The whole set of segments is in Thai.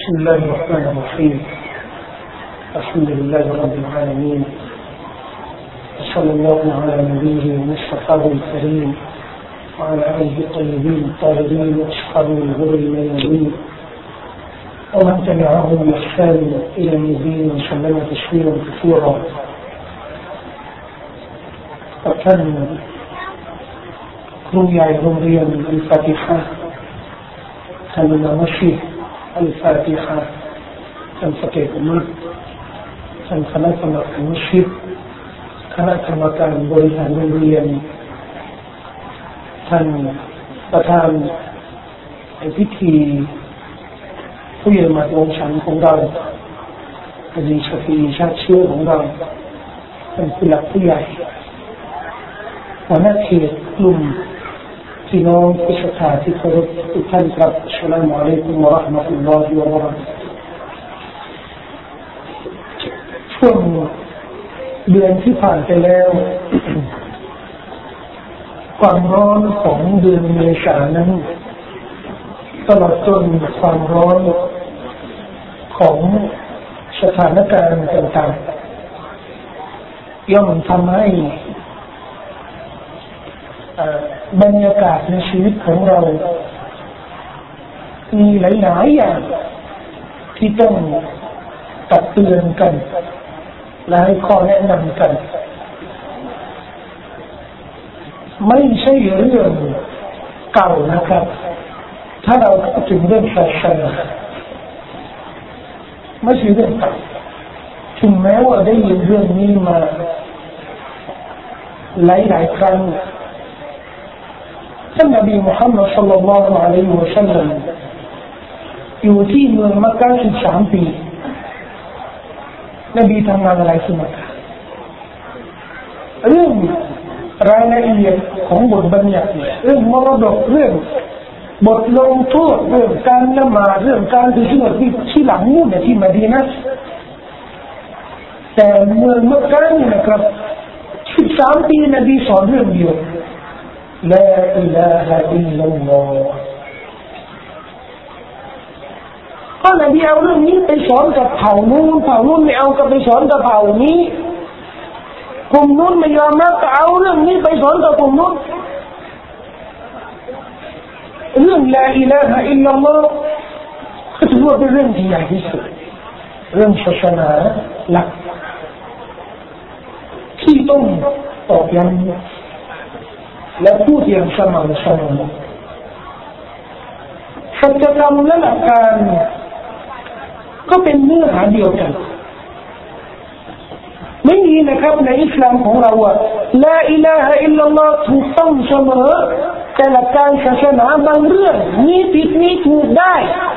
بسم الله الرحمن الرحيم الحمد لله رب العالمين وصلى الله على نبيه ومصطفاه الكريم وعلى آله الطيبين الطاهرين وأصحابه الغر الميامين ومن تبعهم بإحسان إلى يوم الدين وسلم تسليما كثيرا. وكانครูใหญ่โรงเรียนอัลฟาติฮะท่านอิหม่ามมัสยิดอัลฟาติฮะท่านสเกตอุมัรท่านคณะกรรมการมัสยิดคณะกรรมการบริหารโรงเรียนท่านประธานในพิธีผู้ใหญ่มาดวงฉันของเราอาจารย์ชฟีชาติเชื้อของเราท่านผู้หลักผู้ใหญ่หัวหน้าเขตกลุ่มพี่น้องผู้ศรัทธาที่เคารพทุกท่านครับอัสสลามุอะลัยกุมวะเราะห์มะตุลลอฮิวะบะเราะกาตุฮ์ช่วงเดือนที่ผ่านไปแล้วความร้อนของเดือนเมษายนนั้นตลอดจนความร้อนของสถานการณ์ต่างๆย่อมทำให้บรรยากาศในชีวิตของเรามีหลายๆอย่างที่ต้องตักเตือนกันและให้ข้อแนะนำกันไม่ใช่เรื่องเก่านะครับถ้าเราพูดถึงเรื่องศาสนาไม่ใช่เรื่องเก่าถึงแม้ว่าได้ยินเรื่องนี้มาหลายๆครั้งท่านนบีมุฮัมมัดศ็อลลัลลอฮุอะลัยฮิวะซัลลัมอยู่ที่เมืองมักกะฮ์13 ปีนบีทำงานอะไรที่มักกะฮ์เรื่องรายละเอียดของบทบัญญัติเรื่องมรดกเรื่องบทลงโทษเรื่องการละหมาดเรื่องการถือศีลอดที่หลังนู่นเนี่ยที่มะดีนะห์แต่เมืองมักกะฮ์นี่นะครับ13 ปีนบีสอนเรื่องเดียวلا إله إلا الله ก็นบีเอาเรื่องนี้ไปสอนกับเผ่านู้นไม่เอากับไปสอนกับเผ่านี้กลุ่มนู้นไม่ยอมรับก็เอาเรื่องนี้ไปสอนกับกลุ่มนู้นเรื่องลาอิลาฮะอิลลัลลอฮ์ก็ถือว่าเป็นเรื่องที่ใหญ่ที่สุดเรื่องศาสนาหลักที่ต้องตอกย้ำและพูดอย่างสม่ำเสมอสัจธรรมและหลักการก็เป็นเนื้อหาเดียวกันไม่มีนะครับในอิสลามของเราว่าลาอิลาฮะอิลลัลลอฮ์ถูกต้องเสมอแต่หลักการศาสนาบางเรื่องมีผิดมีถูกได้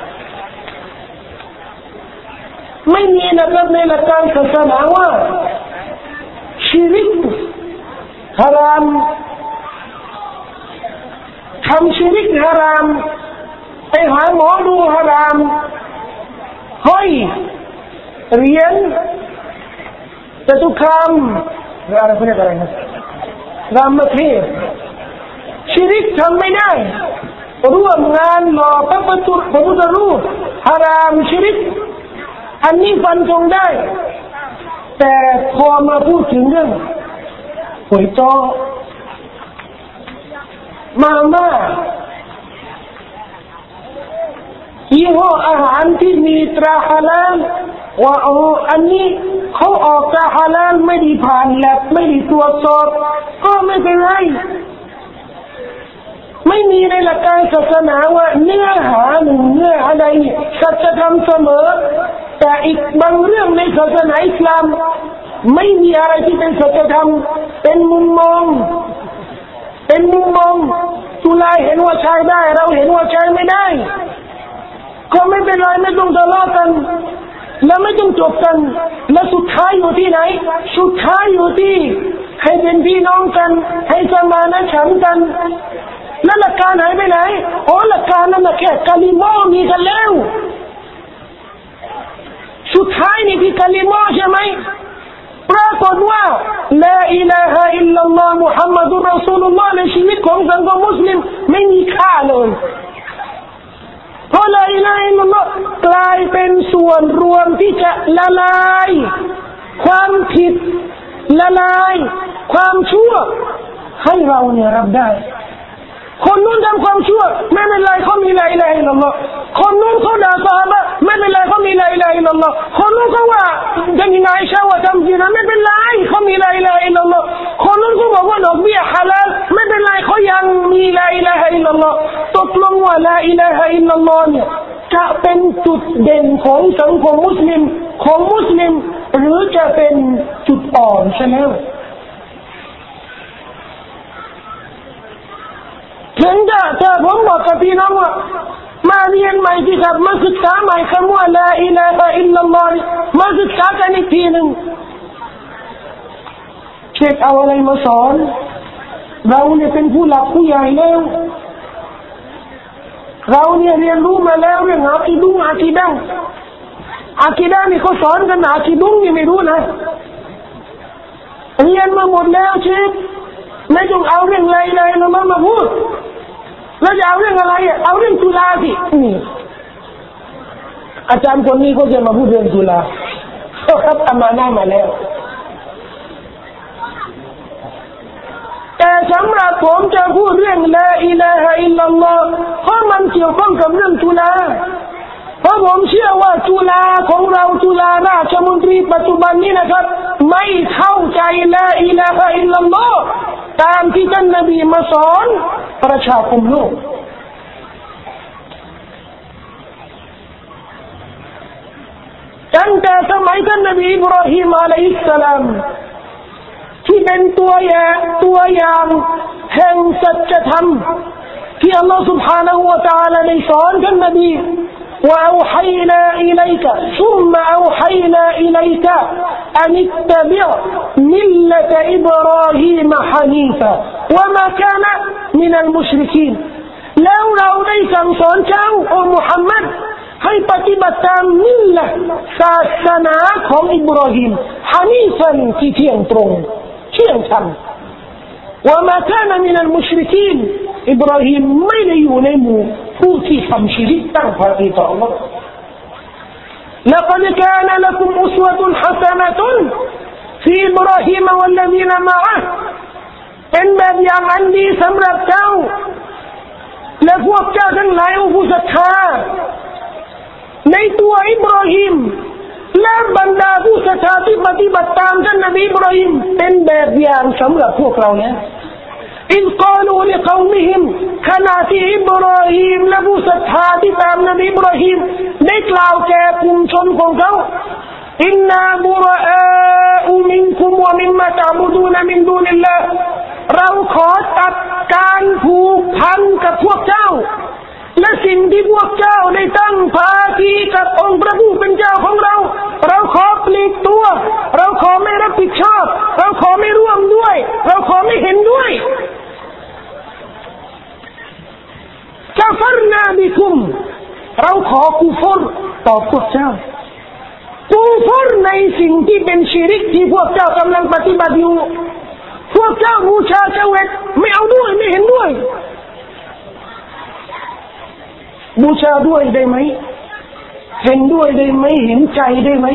ไม่มีนะครับในหลักการศาสนาว่าชิริกฮารามทำชิริกฮารามไปหาหมอดูฮารามห้อยเหรียญจตุคามหรืออะไรพวกนี้อะไรนะรามเทพชิริกทำไม่ได้ร่วมงานหล่อพระพุทธรูปฮารามชิริกอันนี้ฟันธงได้แต่พอมาพูดถึงเรื่องหวยจ้อมาม่ายี่ห้ออาหารที่มีตราฮาลาลว่าอันนี้เขาออกตราฮาลาลไม่ได้ผ่านแลบไม่ได้ตรวจสอบก็ไม่เป็นไรไม่มีในหลักการศาสนาว่าเนื้อหาหนึ่งเนื้ออะไรสัจธรรมเสมอแต่อีกบางเรื่องในศาสนาอิสลามไม่มีอะไรที่เป็นสัจธรรมเป็นมุมมองตุลาเห็นว่าใช้ได้เราเห็นว่าใช้ไม่ได้ก็ไม่เป็นไรไม่ต้องทะเลาะกันและไม่ต้องจบกันและสุดท้ายอยู่ที่ไหนสุดท้ายอยู่ที่ให้เป็นพี่น้องกันให้สมานฉันท์กันแล้วหลักการหายไปไหนหลักการนั่นแค่กะลิมอมีกันแล้วสุดท้ายนี่ที่กะลิมอใช่ไหมปรากฏว่าลาอิลาฮะอิลลัลลอฮ์มุฮัมมัดุรรอซูลุลลอฮ์ในชีวิตของสังคมมุสลิมไม่มีค่าเลยเพราะลาอิลาฮะอิลลัลลอฮ์กลายเป็นส่วนรวมที่จะละลายความผิดละลายความชั่วให้เราเนี่ยรับได้คนนู้นทำความชั่วไม่เป็นไรเขามีลาอิลาฮะอิลลัลลอฮ์คนนู้นเขาด่าซอฮาบะห์ไม่เป็นไรเขามีลาอิลาฮะอิลลัลลอฮ์คนนู้นเขาว่าท่านนายชาวว่าทำซินาไม่เป็นไรเขามีลาอิลาฮะอิลลัลลอฮ์คนนู้นเขาบอกว่าดอกเบี้ยฮาลาลไม่เป็นไรเขายังมีลาอิลาฮะอิลลัลลอฮ์ตกลงว่าลาอิลาฮะอิลลัลลอฮ์เนี่ยจะเป็นจุดเด่นของสังคมมุสลิมหรือจะเป็นจุดอ่อนใช่ไหมถึงจะผมบอกกับพี่น้องว่ามาเรียนใหม่ที่ครับมาศึกษาใหม่คำว่าลาอิลาฮะอิลลัลลอฮ์มาศึกษากันอีกทีหนึ่งเช็คเอาอะไรมาสอนเราเนี่ยเป็นผู้หลักผู้ใหญ่แล้วเราเนี่ยเรียนรู้มาแล้วเรื่องอากีดะนี่เขาสอนกันอากีดุงนี่ไม่รู้นะเรียนมาหมดแล้วเช็คไม่ต้องเอาเรื่องอะไรเลยเรามาพูดแล้วจะเอาเรื่องอะไรเอาเรื่องจุฬาสินี่อาจารย์คนนี้เขาจะมาพูดเรื่องจุฬาเขารับอามานะห์มาแล้วแต่สำหรับผมจะพูดเรื่องลาอิลาฮะอิลลัลลอฮ์เพราะมันเกี่ยวข้องกับเรื่องจุฬาเพราะผมเชื่อว่าจุฬาของเราจุฬาราชมนตรีปัจจุบันนี้นะครับไม่เข้าใจลาอิลาฮะอิลลัลลอฮ์ตามที่ท่านนบีมาสอนประชาคมโลกตั้งแต่สมัยท่านนบีอิบราฮิมอะลัยฮิสสลามที่เป็นตัวอย่างแห่งสัจธรรมที่อัลลอฮฺ سبحانه และ تعالى ได้สอนท่านนบีوأوحينا إليك ثم أوحينا إليك أن اتبع ملة إبراهيم حنيفا وما كان من المشركين لوได้สั่งสอนเจ้าโอ้มุฮัมมัดให้ปฏิบัติตามมิลละศาสนาของอิบราฮิมฮานีฟันที่เที่ยงตรงเที่ยงธรรมوما كان من المشركينอิบราฮิมไม่ได้อยู่ในหมู่ผู้ที่ทำชิริกตั้งภาคีต่อ Allah لقد كان لكم أسوة حسنة في إبراهيم والذين معه เป็นแบบอย่างอันดีสำหรับเจ้าและพวกเจ้าทั้งหลายผู้ศรัทธาในตัวอิบราฮิมและบรรดาผู้ศรัทธาที่ปฏิบัติตามท่านนบีอิบราฮิมเป็นแบบอย่างสำหรับพวกเราเนี่ยอินกาลูลิกอมิฮิมขณะที่อิบราฮิมและผู้ศรัทธาที่ตามนบีอิบราฮิมได้กล่าวแก่กลุ่มชนของเขาอินนาบุรอาอุมินคุมวะมิมมาตะบุดูนมินดูนิลลาห์เราขอตัดการผูกพันกับพวกเจ้าและสิ่งที่พวกเจ้าได้ตั้งภาคีกับองค์พระผู้เป็นเจ้าของเราเราขอปลีกตัวเราขอไม่รับผิดชอบเราขอไม่ร่วมด้วยเราขอไม่เห็นด้วยกัฟรนาบิคุมเราขอกุฟรต่อพวกเจ้ากุฟรในสิ่งที่เป็นชิริกที่พวกเจ้ากำลังปฏิบัติอยู่พวกเจ้าบูชาเจวิตไม่เอาด้วยไม่เห็นด้วยบูชาด้วยได้ไหมเห็นด้วยได้ไหมเห็นใจได้ไหม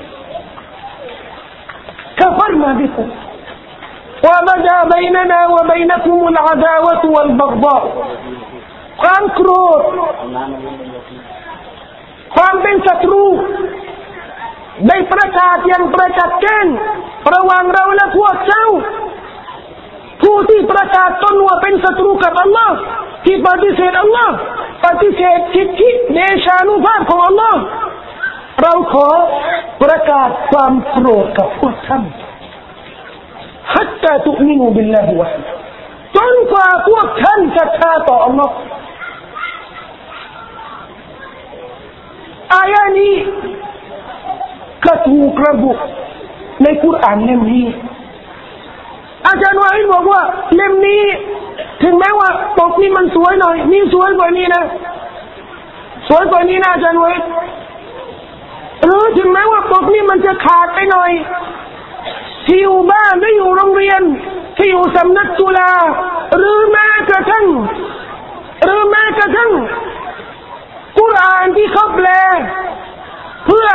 كفرنا بكم وبدا بيننا وبينكم العداوة والبغضاء ความโกรธความเป็นศัตรูได้ประกาศอย่างประจักษ์แจ้งระหว่างเราและพวกเจ้าผู้ที่ประกาศตนว่าเป็นศัตรูกับอัลลอฮ์ที่ปฏิเสธอัลลอฮ์ปฏิเสธสิทธิเดชานุภาพของอัลลอฮ์เราขอประกาศความโกรธกับพวกท่าน حتى تؤمنوا بالله وحده จนกว่าพวกท่านศรัทธาต่ออัลลอฮ์อายะนี้ก็ถูกระบุในกุรอานเล่มนี้อาจารย์วาอิดบอกว่าเล่มนี้ถึงแม้ว่าปกนี่มันสวยหน่อยนี่สวยกว่านี้นะสวยกว่านี้นะอาจารย์วาอิดหรือถึงแม้ว่าปกนี่มันจะขาดไปหน่อยที่อยู่บ้านไม่อยู่โรงเรียนที่อยู่สำนักจุฬาหรือแม้กระทั่งกุรอานที่เขาแปลเพื่อ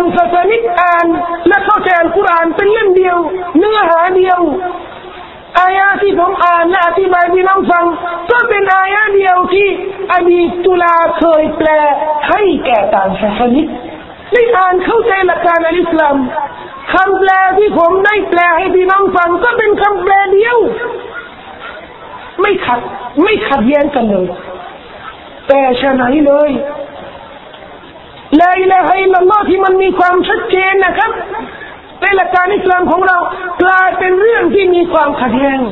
างศาสนิกอ่านและเข้าใจอัลกุรอานเป็นเล่มเดียวเนื้อหาเดียวอายะที่ผมอ่านและอธิบายพี่น้องฟังก็เป็นอายะเดียวที่อดีตตุลาเคยแปลให้แก่ต่างศาสนิกได้อ่านเข้าใจหลักการอิสลามคำแปลที่ผมได้แปลให้พี่น้องฟังก็เป็นคำแปลเดียวไม่ขัดแย้งกันเลยแต่ฉะนั้นเลยลาอิลาฮะอิลลัลลอฮ์ที่มันมีความชัดเจนนะครับในหลักการอิสลามของเรากลายเป็นเรื่องที่มีความขัดแย้ง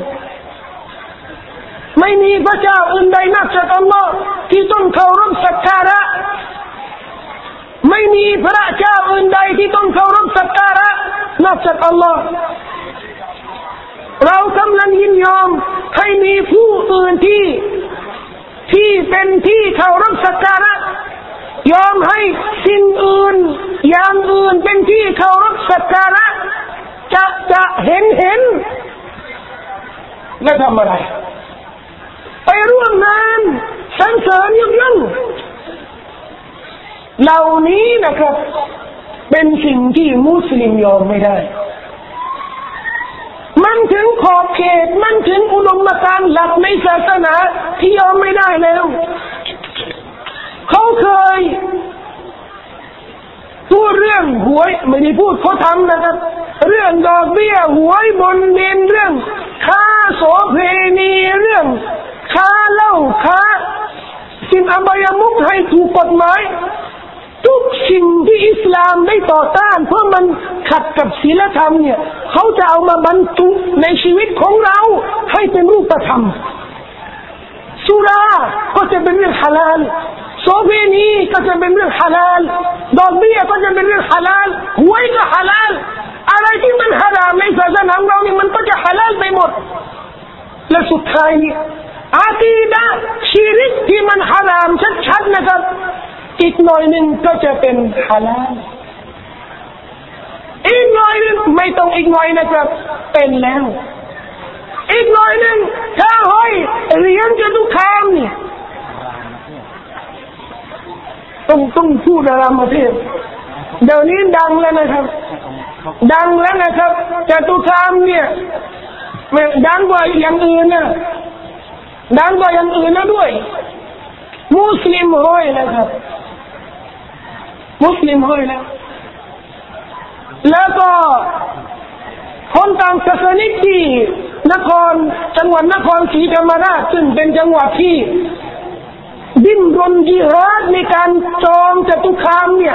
ไม่มีพระเจ้าอื่นใดนอกจากอัลลอฮ์ที่ต้องเคารพสักการะไม่มีพระเจ้าอื่นใดที่ต้องเคารพสักการะนอกจากอัลลอฮ์เรากำลังยินยอมให้มีผู้อื่นที่เป็นที่เคารพสักการะยอมให้สิ่งอื่นอย่างอื่นเป็นที่เคารพสักการะจะเห็นและทำอะไรไปร่วมงานสรรเสริญยกย่องเหล่านี้นะครับเป็นสิ่งที่มุสลิมยอมไม่ได้มันถึงขอบเขตมันถึงอุดมการณ์หลักในศาสนาที่ยอมไม่ได้แล้วเขาเคยพูดเรื่องหวยไม่ได้พูดเขาทำนะครับเรื่องดอกเบี้ยหวยบนเงินเรื่องค้าโสเภณีเรื่องค้าเหล้าค้าสิ่งอบายมุขให้ถูกกฎหมายทุกสิ่งที่อิสลามได้ต่อต้านเพราะมันขัดกับศีลธรรมเนี่ยเขาจะเอามาบรรจุในชีวิตของเราให้เป็นรูปธรรมสุราก็จะเป็นเรื่องฮาลาลโสเภณีก็จะเป็นเรื่องฮาลาลดอกเบี้ยก็จะเป็นเรื่องฮาลาลหวยก็ฮาลาลอะไรที่มันฮารามในศาสนาของเรานี่มันก็จะฮาลาลไปหมดและสุดท้ายนี่อากีดะห์ชิริกที่มันฮารามชัดๆนะครับอีกหน่อยนึงก็จะเป็นฮาลาลอีกหน่อยนึงไม่ต้องอีกหน่อยนะครับเป็นแล้วอีกหน่อยนึงถ้าห้อยเหรียญจตุคามนี่ต้องพูดอะไรมาเทียบเดี๋ยวนี้ดังแล้วนะครับดังแล้วนะครับจตุคามเนี่ยดังกว่าอย่างอื่นนะดังกว่าอย่างอื่นนะด้วยมุสลิมห้อยนะครับมุสลิมห้อยแล้วก็คนต่างศาสนิกที่จังหวัดนครศรีธรรมราชซึ่งเป็นจังหวัดที่ดิ้นรนจิฮาดในการจองจตุคามเนี่ย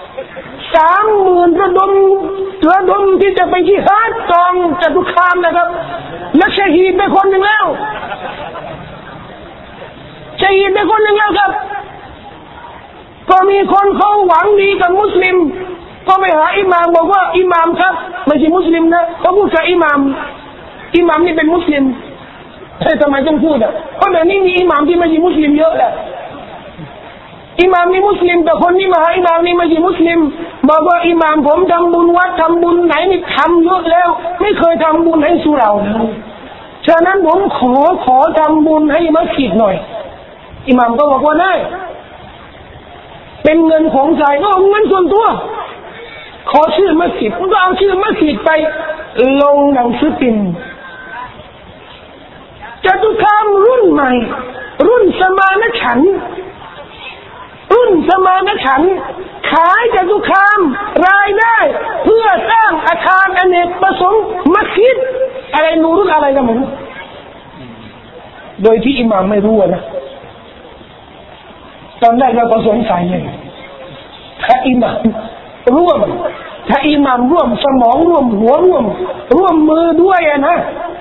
30,000 ระดมที่จะไปจิฮาดจองจตุคามนะครับและชะฮีดไปคนหนึ่งแล้วชะฮีดไปคนหนึ่งแล้วครับก็มีคนเขาหวังดีกับมุสลิมก็ไปหาอิหม่ามบอกว่าอิหม่ามครับไม่ใช่มุสลิมนะเขาพูดกับอิหม่ามนี่เป็นมุสลิมทำไมต้องพูดอ่ะเพราะเดี๋ยวนี้มีอิหม่ามที่ไม่ใช่มุสลิมเยอะแหละอิหม่ามนี่มุสลิมแต่คนนี้มาหาอิหม่ามนี่ไม่ใช่มุสลิมบอกว่าอิหม่ามผมทำบุญวัดทำบุญไหนนี่ทำเยอะแล้วไม่เคยทำบุญให้สุเราเลยฉะนั้นผมขอทำบุญให้มัสยิดหน่อยอิหม่ามก็บอกว่าได้เป็นเงินของใครก็เงินส่วนตัวขอชื่อมัสยิดก็เอาชื่อมัสยิดไปลงหนังสือพิมพ์จตุคามรุ่นใหม่รุ่นสมานฉันท์ขายจตุคามรายได้เพื่อสร้างอาคารอเนกประสงค์มัสยิดอะไรนูรุ่นอะไรกันมั้งโดยที่อิหม่ามไม่รู้นะตอนแรกเราก็สงสัยเลยถ้าอิหม่ามร่วมสมองร่วมหัวร่วมมือด้วยนะ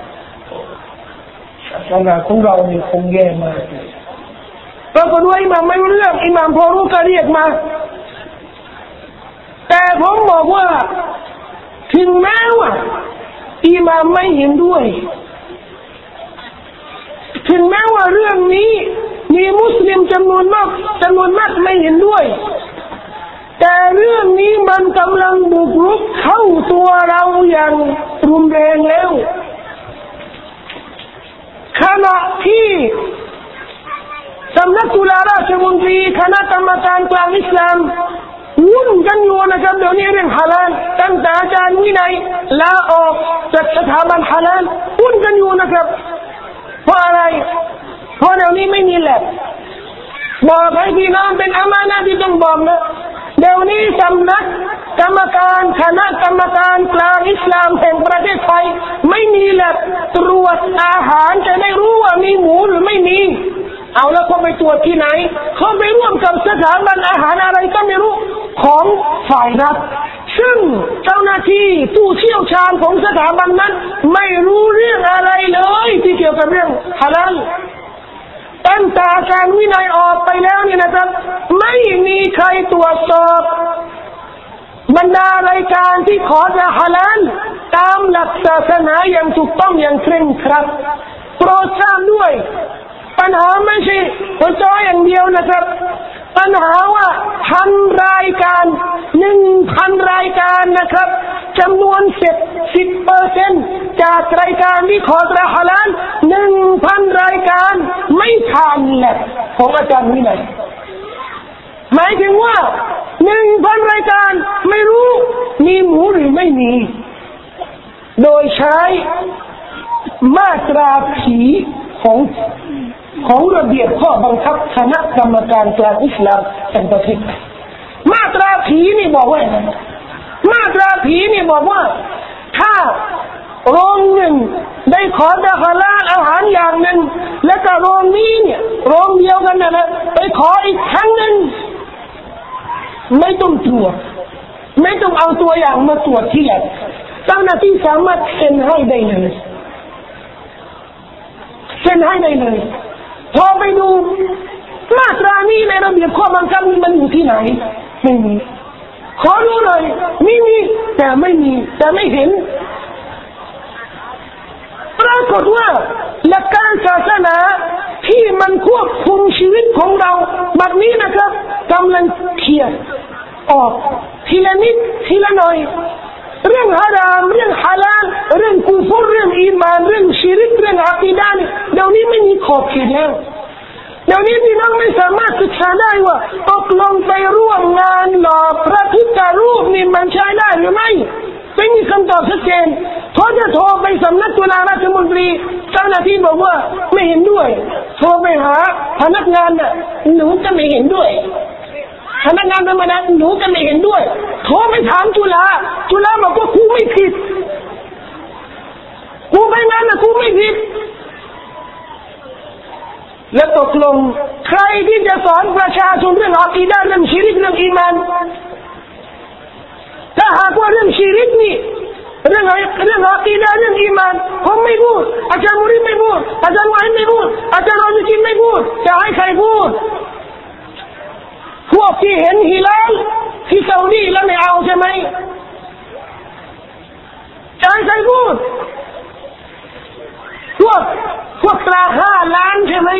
ศาสนาของเรานี่คงแย่มากเราก็ด้วยอิหม่ามไม่รู้เรื่องอิหม่ามพอรู้ก็เรียกมาแต่ผมบอกว่าถึงแม้ว่าอิหม่ามไม่เห็นด้วยถึงแม้ว่าเรื่องนี้มีมุสลิมจำนวนมากไม่เห็นด้วยแต่เรื่องนี้มันกำลังบุกรุกเข้าตัวเราอย่างรุนแรงแล้วขณะที่สำนักตุลาราชมนตรีคณะกรรมการกลางอิสลามวุ่นกันอยู่นะนะครับเดี๋ยวนี้เรื่องฮาลาลตั้งแต่อาจารย์วินัยลาออกจากสถาบันฮาลาลพูดกันอยู่นะครับเพราะอะไรเพราะเดี๋ยวนี้ไม่มีแลบบอกให้พี่น้องเป็นอามานะห์ที่ต้องบอกนะเดี๋ยวนี้สำนักกรรมการคณะกรรมการกลางอิสลามแห่งประเทศไทยไม่มีแลบตรวจอาหารจะได้รู้ว่ามีหมูหรือไม่มีเอาแล้วเขาไปตรวจที่ไหนเขาไปร่วมกับสถาบันอาหารอะไรก็ไม่รู้ของฝ่ายรัฐซึ่งเจ้าหน้าที่ผู้เชี่ยวชาญของสถาบันนั้นไม่รู้เรื่องอะไรเลยที่เกี่ยวกับเรื่องฮาลาลตั้งแต่การวินัยออกไปแล้วเนี่ยนะครับไม่มีใครตรวจสอบบรรดารายการที่ขอจะฮาลาลตามหลักศาสนาอย่างถูกต้องอย่างเคร่งครัดโปรดทราบด้วยปัญหาไม่ใช่หัวใจอย่างเดียวนะครับปัญหาว่า1,000 รายการ 1,000 รายการนะครับจำนวน10% จากรายการที่ขอจะฮาลาล 1,000 รายการไม่ผ่านแลบของอาจารย์วินัยหมายถึงว่า 1,000 รายการไม่รู้มีหมูหรือไม่มีโดยใช้มาตราผีของระเบียบข้อบังคับคณะกรรมการกลางอิสลามแห่งประเทศมาตราผีนี่บอกว่ามาตราผีนี่บอกว่าถ้าโรงหนึ่งได้ขอจะฮาลาลอาหารอย่างหนึ่งแล้วก็โรงนี้เนี่ยโรงเดียวกันนะไปขออีกครั้งหนึ่งไม่ต้องตรวจไม่ต้องเอาตัวอย่างมาตรวจที่แลบเจ้าหน้าที่สามารถเซ็นให้ได้เลยเซ็นให้ได้เลยพอไปดูมาตรานี้ในระเบียบข้อบังคับมันอยู่ที่ไหนไม่มีขอรู้เลยมีแต่ไม่มีแต่ไม่เห็นปรากฏว่าหลักการศาสนาที่มันควบคุมชีวิตของเราแบบนี้นะครับกำลังเคลียร์ออกทีละนิดทีละหน่อยเรื่องฮารามเรื่องฮาลาลเรื่องกุฟรเรื่องอีมานเรื่องชิริกเรื่องอะกีดะห์เดี๋ยวนี้ไม่มีขอบเขตแล้วเดี๋ยวนี้พี่น้องไม่สามารถศึกษาได้ว่าตกลงไปร่วมงานหล่อพระพุทธรูปนี่มันใช้ได้หรือไม่ไม่มีคำตอบชัดเจนเพราะจะโทรไปสำนักตุลาราชมนตรีเจ้าหน้าที่บอกว่าไม่เห็นด้วยโทรไปหาพนักงานน่ะหนูจะไม่เห็นด้วยพนักงานธรรมดาหนูจะไม่เห็นด้วยโทรไปถามจุฬาบอกว่าครูไม่ผิดครูไปงานน่ะครูไม่ผิดแล้วตกลงใครที่จะสอนประชาชนเรื่องอะกีดะห์เรื่องชิริกเรื่องอีมานถ้าหากว่าเรื่องชิริกนี่เรื่องอะกีดะห์เรื่องอีมานผมไม่พูดอาจารย์มุริไม่พูดอาจารย์วาอินไม่พูดอาจารย์รอซิกินไม่พูดจะให้ใครพูดพวกที่เห็นฮิลาลที่ซาอุดีแล้วไม่เอาใช่ไหมจะให้ใครพูดพวกตรา5 ล้านใช่ไหม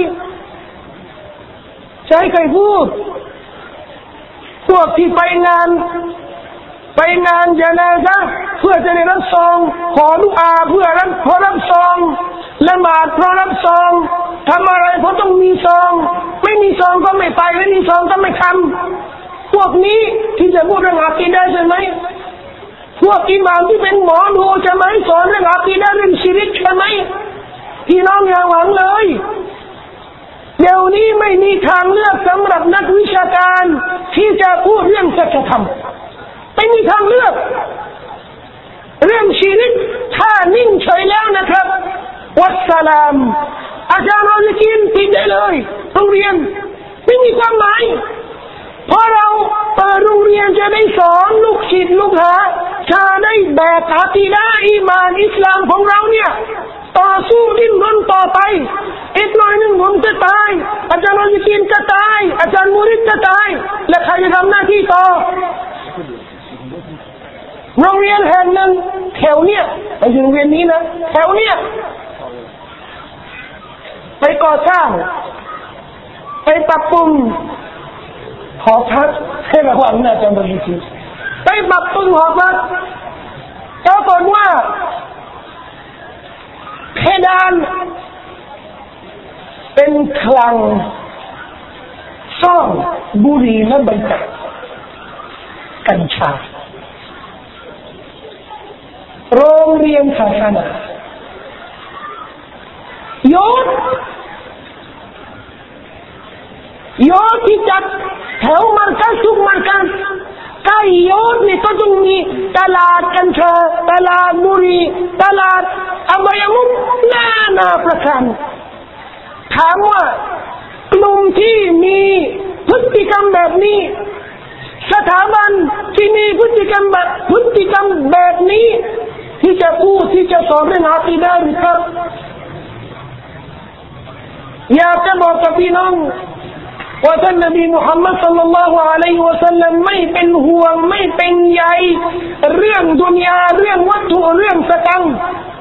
จะให้ใครพูดพวกที่ไปงานญะนาซะห์เพื่อจะได้รับซองขอดุอาเพื่อรับซองละหมาดเพราะรับซองทำอะไรเพราะต้องมีซองไม่มีซองก็ไม่ไปไม่มีซองก็ไม่ทำพวกนี้ที่จะพูดเรื่องอะกีดะห์ใช่ไหมพวกอิหม่ามที่เป็นหมอดูจะไม่สอนเรื่องอะกีดะห์เรื่องชิริกใช่ไหมพี่น้องอย่าหวังเลยเดี๋ยวนี้ไม่มีทางเลือกสำหรับนักวิชาการที่จะพูดเรื่องสัจธรรมไม่มีทางเลือกเรื่องชิริกถ้านิ่งเฉยแล้วนะครับวัสสลามอาจารย์รอซิกินปิดได้เลยโรงเรียนไม่มีความหมายเพราะเราเปิดโรงเรียนจะได้สอนลูกศิษย์ลูกหาจะได้แบกอะกีดะห์อีมานอิสลามของเราเนี่ยต่อสู้ดิ้นรนต่อไปอีกหน่อยหนึ่งผมจะตายอาจารย์รอซิกินจะตายอาจารย์มุริดจะตายและใครจะทำหน้าที่ต่อโรงเรียนแห่งหนึ่งแถวเนี้ยไปถึงโรงเรียนนี้นะแถวเนี้ยไปก่อสร้างไปปรับปรุงหอพักให้ระวังนะอาจารย์รอซิกินไปปรับปรุงหอพักปรากฏว่าเพดานเป็นคลังซ่องบุหรี่และใบจักรกัญชาโรงเรียนศาสนาโยธที่จัดแถวมัรกัซทุกมัรกัซใกล้โยธนี่ก็ต้องมีตลาดกัญชาตลาดบุหรี่ตลาดอบายมุขนานาประการถามว่ากลุ่มที่มีพฤติกรรมแบบนี้สถาบันที่มีพฤติกรรมแบบนี้ที่จะพูดที่จะสอนเรื่องอากีดะห์ครับอยากจะบอกกับพี่น้องว่าท่านนบีมุฮัมมัดศ็อลลัลลอฮุอะลัยฮิวะซัลลัมไม่เป็นห่วงไม่เป็นใยเรื่องดุนยาเรื่องวัตถุเรื่องสตังค์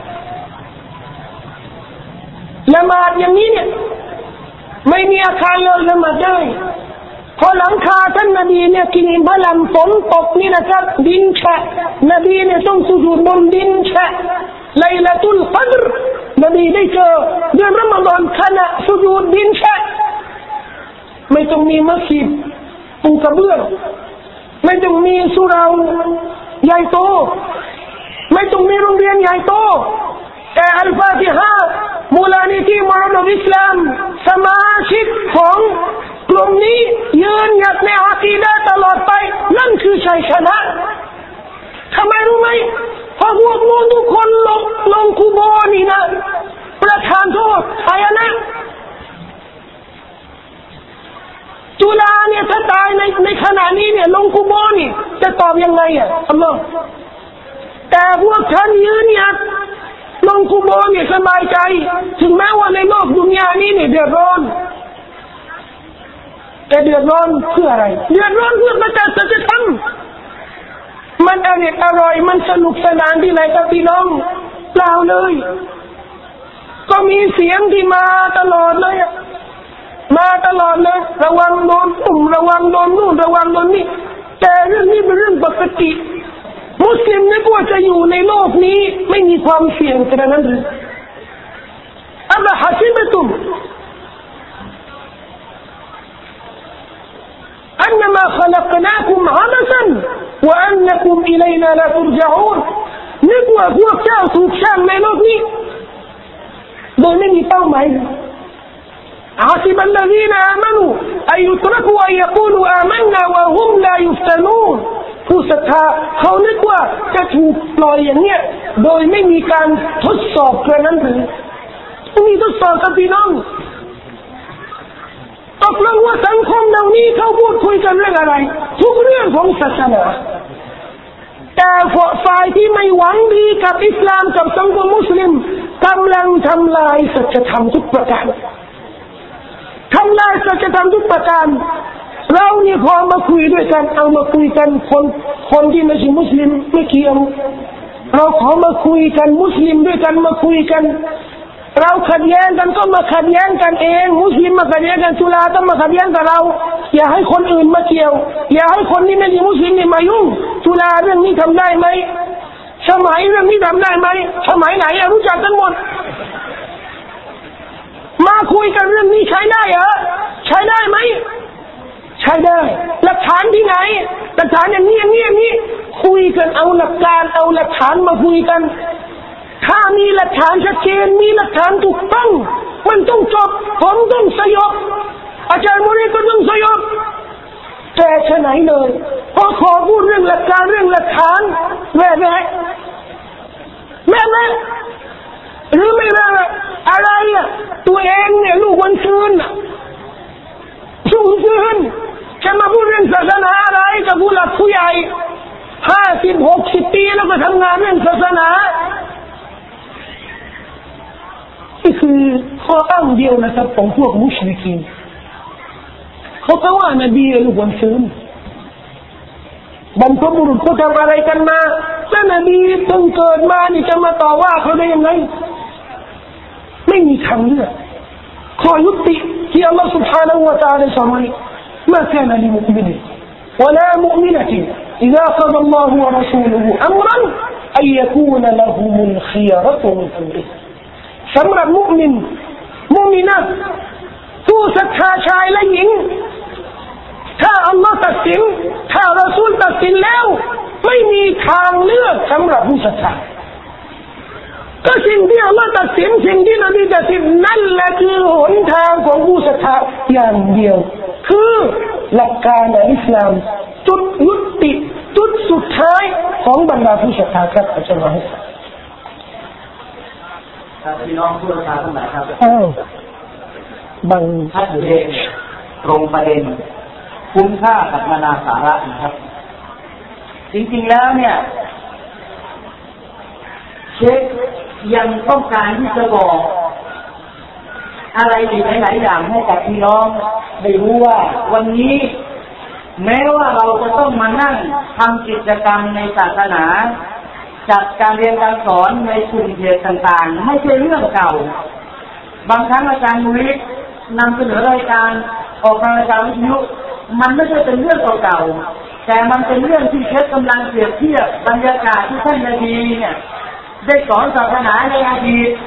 ละหมาดอย่างนี้เนี่ยไม่มีอาคารเลยละหมาดได้พอหลังคาท่านนบีเนี่ยกินอิมพลันฝนตกนี่นะครับดินแฉะนบีเนี่ยต้องสุญูดบนดินแฉะไลลาตุลกัดรนบีได้เจอเดือนรอมฎอนขณะสุญูดดินแฉะไม่ต้องมีมัสยิดปูกระเบื้องไม่ต้องมีสุเหร่าใหญ่โตไม่ต้องมีโรงเรียนใหญ่โตแต่อัลฟาติฮะห์มูลนิธิมรดกอิสลามสมาชิกของกลุ่มนี้ยืนหยัดในอากีดะห์ตลอดไปนั่นคือชัยชนะทำไมรู้ไหมเพราะพวกนู้นทุกคนลงกุโบร์นี่นะประทานโทษอายะนะจุฬาเนี่ยถ้าตายในขณะนี้เนี่ยลงกุโบร์นี่จะตอบยังไงอ่ะอัลลอฮ์แต่พวกท่านยืนหยัดลงกุโบร์เนี่ยสบายใจถึงแม้ว่าในโลกดุนยานี้เนี่ยเดือดร้อนแต่เดือดร้อนเพื่ออะไรเดือดร้อนเพื่อประจักษ์สัจธรรมมันอร่อยมันสนุกสนานที่ไหนกับพี่น้องเปล่าเลยก็มีเสียงที่มาตลอดเลยระวังโดนตุ่มระวังโดนนู่นระวังโดนนี่แต่เรื่องนี้เป็นเรื่องปกติมุสลิมไม่ควรจะอยู่ในโลกนี้ไม่มีความเสี่ยงขนาดนั้นหรืออัลลอฮฺฮัซิบะตุมأنما خلقناكم عبثا وأنكم إلينا لا ترجعون นึกว่าพวกเจ้าถูกช่างในโลกนี้โดยไม่มีเป้าหมายحسب الذين آمنوا أن يتركوا أن يقولوا آمنا وهم لا يفتنون ผู้ศรัทธาเขานึกว่าจะถูกปล่อยอย่างเนี้ยโดยไม่มีการทดสอบกระนั้นหรือมีทดสอบกับพี่น้องตกลงว่าสังคมเหล่านี้เขาพูดคุยกันเรื่องอะไรทุกเรื่องของศาสนาแต่ฝ่ายที่ไม่หวังดีกับอิสลามกับสังคมมุสลิมกำลังทำลายสัจธรรมทุกประการทำลายสัจธรรมทุกประการเรานี่พอมาคุยด้วยกันเอามาคุยกันคนที่ไม่ใช่มุสลิมไม่เกี่ยวเราขอมาคุยกันมุสลิมด้วยกันมาคุยกันเราขัดแย้งกันก็มาขัดแย้งกันเองมุสลิมมาขัดแย้งกันจุฬาต้องมาขัดแย้งกับเราอย่าให้คนอื่นมาเกี่ยวอย่าให้คนที่ไม่ใช่มุสลิมนี่มายุ่งจุฬาเรื่องนี้ทำได้ไหมสมัยเรื่องนี้ทำได้ไหมสมัยไหนรู้จักกันหมดมาคุยกันเรื่องนี้ใช้ได้เหรอใช้ได้ไหมใช้ได้หลักฐานที่ไหนหลักฐานอย่างนี้คุยกันเอาหลักการเอาหลักฐานมาคุยกันถ้ามีหลักฐานชัดเจนมีหลักฐานถูกต้องมันต้องจบผมต้องสยบอาจารย์มุนีก็ต้องสยบแต่ฉะไหนเลยพอขอพูดเรื่องหลักการเรื่องหลักฐานแม่หรือไม่ว่าอะไรอ่ะตัวเองเนี่ยลูกวันซืนจะมาพูดเรื่องศาสนาอะไรกับผู้หลักผู้ใหญ่50-60 ปีแล้วก็ทำงานเรื่องศาสนานี่คือข้ออ้างเดียวนะครับของพวกมุชริกีนเขาว่านบีลูกวันซืนบรรพบุรุษเขาทำอะไรกันมาแล้วนบีเพิ่งเกิดมานี่จะมาต่อว่าเขาได้ยังไงไม่มีทางเลือกข้อยุติที่อัลลอฮฺ سبحانه และ تعالى สอนไว้ما كان لمؤمن ولا مؤمنة إذا قضى الله ورسوله أمرا أن يكون لهم الخيرة من أمره สำหรับมุมินผู้ศรัทธาชายและหญิงถ้าอัลลอฮ์ตัดสินถ้ารอซูลตัดสินแล้วไม่มีทางเลือกสำหรับผู้ศรัทธาก็สิ่งที่อัลลอฮ์ตัดสินสิ่งที่นบีตัดสินนั่นแหละคือหนทางของผู้ศรัทธาอย่างเดียวคือหลักการในอิสลามจุดยุติจุดสุดท้ายของบรรดาผู้ศรัทธาครับอาจารย์ว่าพี่น้องผู้ศรัทธาทั้งหลายครับบางชัดเจนตรงประเด็นคุ้มค่ากับนานาสาระนะครับจริงๆแล้วเนี่ยเชคยังต้องการที่จะบอกอะไรอีกหลายๆอย่างให้กับพี่น้องได้รู้ว่าวันนี้แม้ว่าเราจะต้องมานั่งทำกิจกรรมในศาสนาจัดการเรียนการสอนในกลุ่มเพจต่างๆไม่ใช่เรื่องเก่าบางครั้งอาจารย์มุริษนำเสนอรายการออกรายการวิทยุมันไม่ใช่เป็นเรื่องเก่าๆแต่มันเป็นเรื่องที่เชฟกำลังเปรียบเทียบบรรยากาศที่ท่านนบีเนี่ยได้สอนศาสนาในอดีต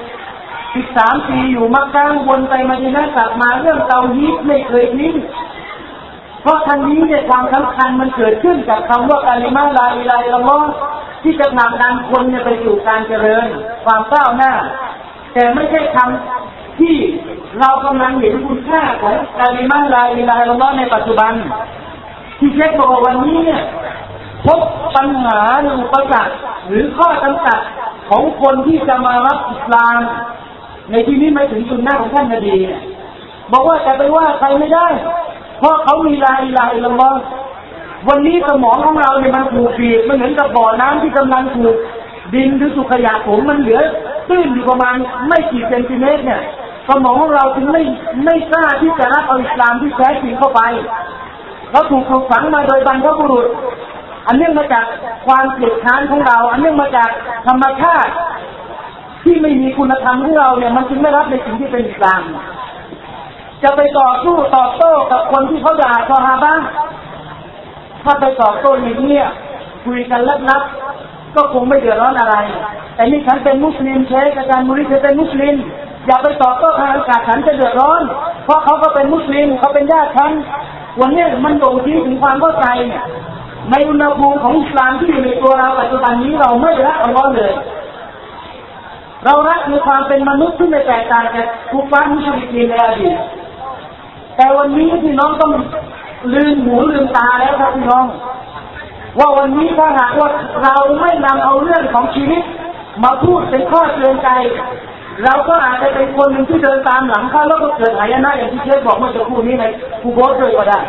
13 ปีอยู่มักกะห์วนไปมะดีนะห์กลับมาเรื่องเตาฮีดไม่เคยทิ้งเพราะทันนี้เนี่ยความสำคัญมันเกิดขึ้นจากคำว่ากะลิมะห์ลาอิลาฮะอิลลัลลอฮ์ที่จะนำดันคนเนี่ยไปสู่การเจริญความก้าวหน้าแต่ไม่ใช่คำที่เรากำลังเห็นคุณค่าของกะลิมะห์ลาอิลาฮะอิลลัลลอฮ์ในปัจจุบันที่เช็คบอกวันนี้เนี่ยพบปัญหาหรืออุปสรรคหรือข้อจำกัดของคนที่จะมารับอิสลามในที่นี้ไม่ถึงสุนนะของท่านนบีเนี่ยบอกว่าจะไปว่าใครไม่ได้เพราะเขามีลาอิลาฮะอิลลัลลอฮ์วันนี้สมองของเราเนี่ยมันถูกบีบมันเหมือนกับบ่อน้ำที่กำลังถูกดินหรือสุขยะผมมันเหลือตื้นอยู่ประมาณไม่กี่เซนติเมตรเนี่ยสมองของเราถึงไม่กล้าที่จะรับเอาอิสลามที่แท้จริงเข้าไปเราถูกปลูกฝังมาโดยบรรพบุรุษอันเนื่องมาจากความเกลียดชังของเราอันเนื่องมาจากธรรมชาติที่ไม่มีคุณธรรมของเราเนี่ยมันจึงไม่รับในสิ่งที่เป็นอิสลามจะไปต่อสู้ตอบโต้กับคนที่เขาด่าซอฮาบะห์ถ้าไปตอบโต้อย่างนี้คุยกันลับๆก็คงไม่เดือดร้อนอะไรแต่นี่ฉันเป็นมุสลิมเชคอาจารย์มุริษเป็นมุสลิมอย่าไปตอบโต้ทางอากาศฉันจะเดือดร้อนเพราะเขาก็เป็นมุสลิมเขาเป็นญาติฉันวันนี้มันโด่งชี้ถึงความเข้าใจเนี่ยในอุณหภูมิของอิสลามที่อยู่ในตัวเราปัจจุบันนี้เราไม่รักอัลลอฮ์เลยเรารักในความเป็นมนุษย์ที่ไม่แตกต่างจากกุฟาร์มุชริกีนในอดีตแต่วันนี้พี่น้องต้องลืมหูลืมตาแล้วครับพี่น้องว่าวันนี้ถ้าหากว่าเราไม่นำเอาเรื่องของชีวิตมาพูดเป็นข้อเตือนใจเราก็อาจจะเป็นคนหนึ่งที่เดินตามหลังเขาแล้วก็เกิดหายนะอย่างที่เชฟบอกเมื่อสักครู่นี้ในคูโบสด้วยก็ได้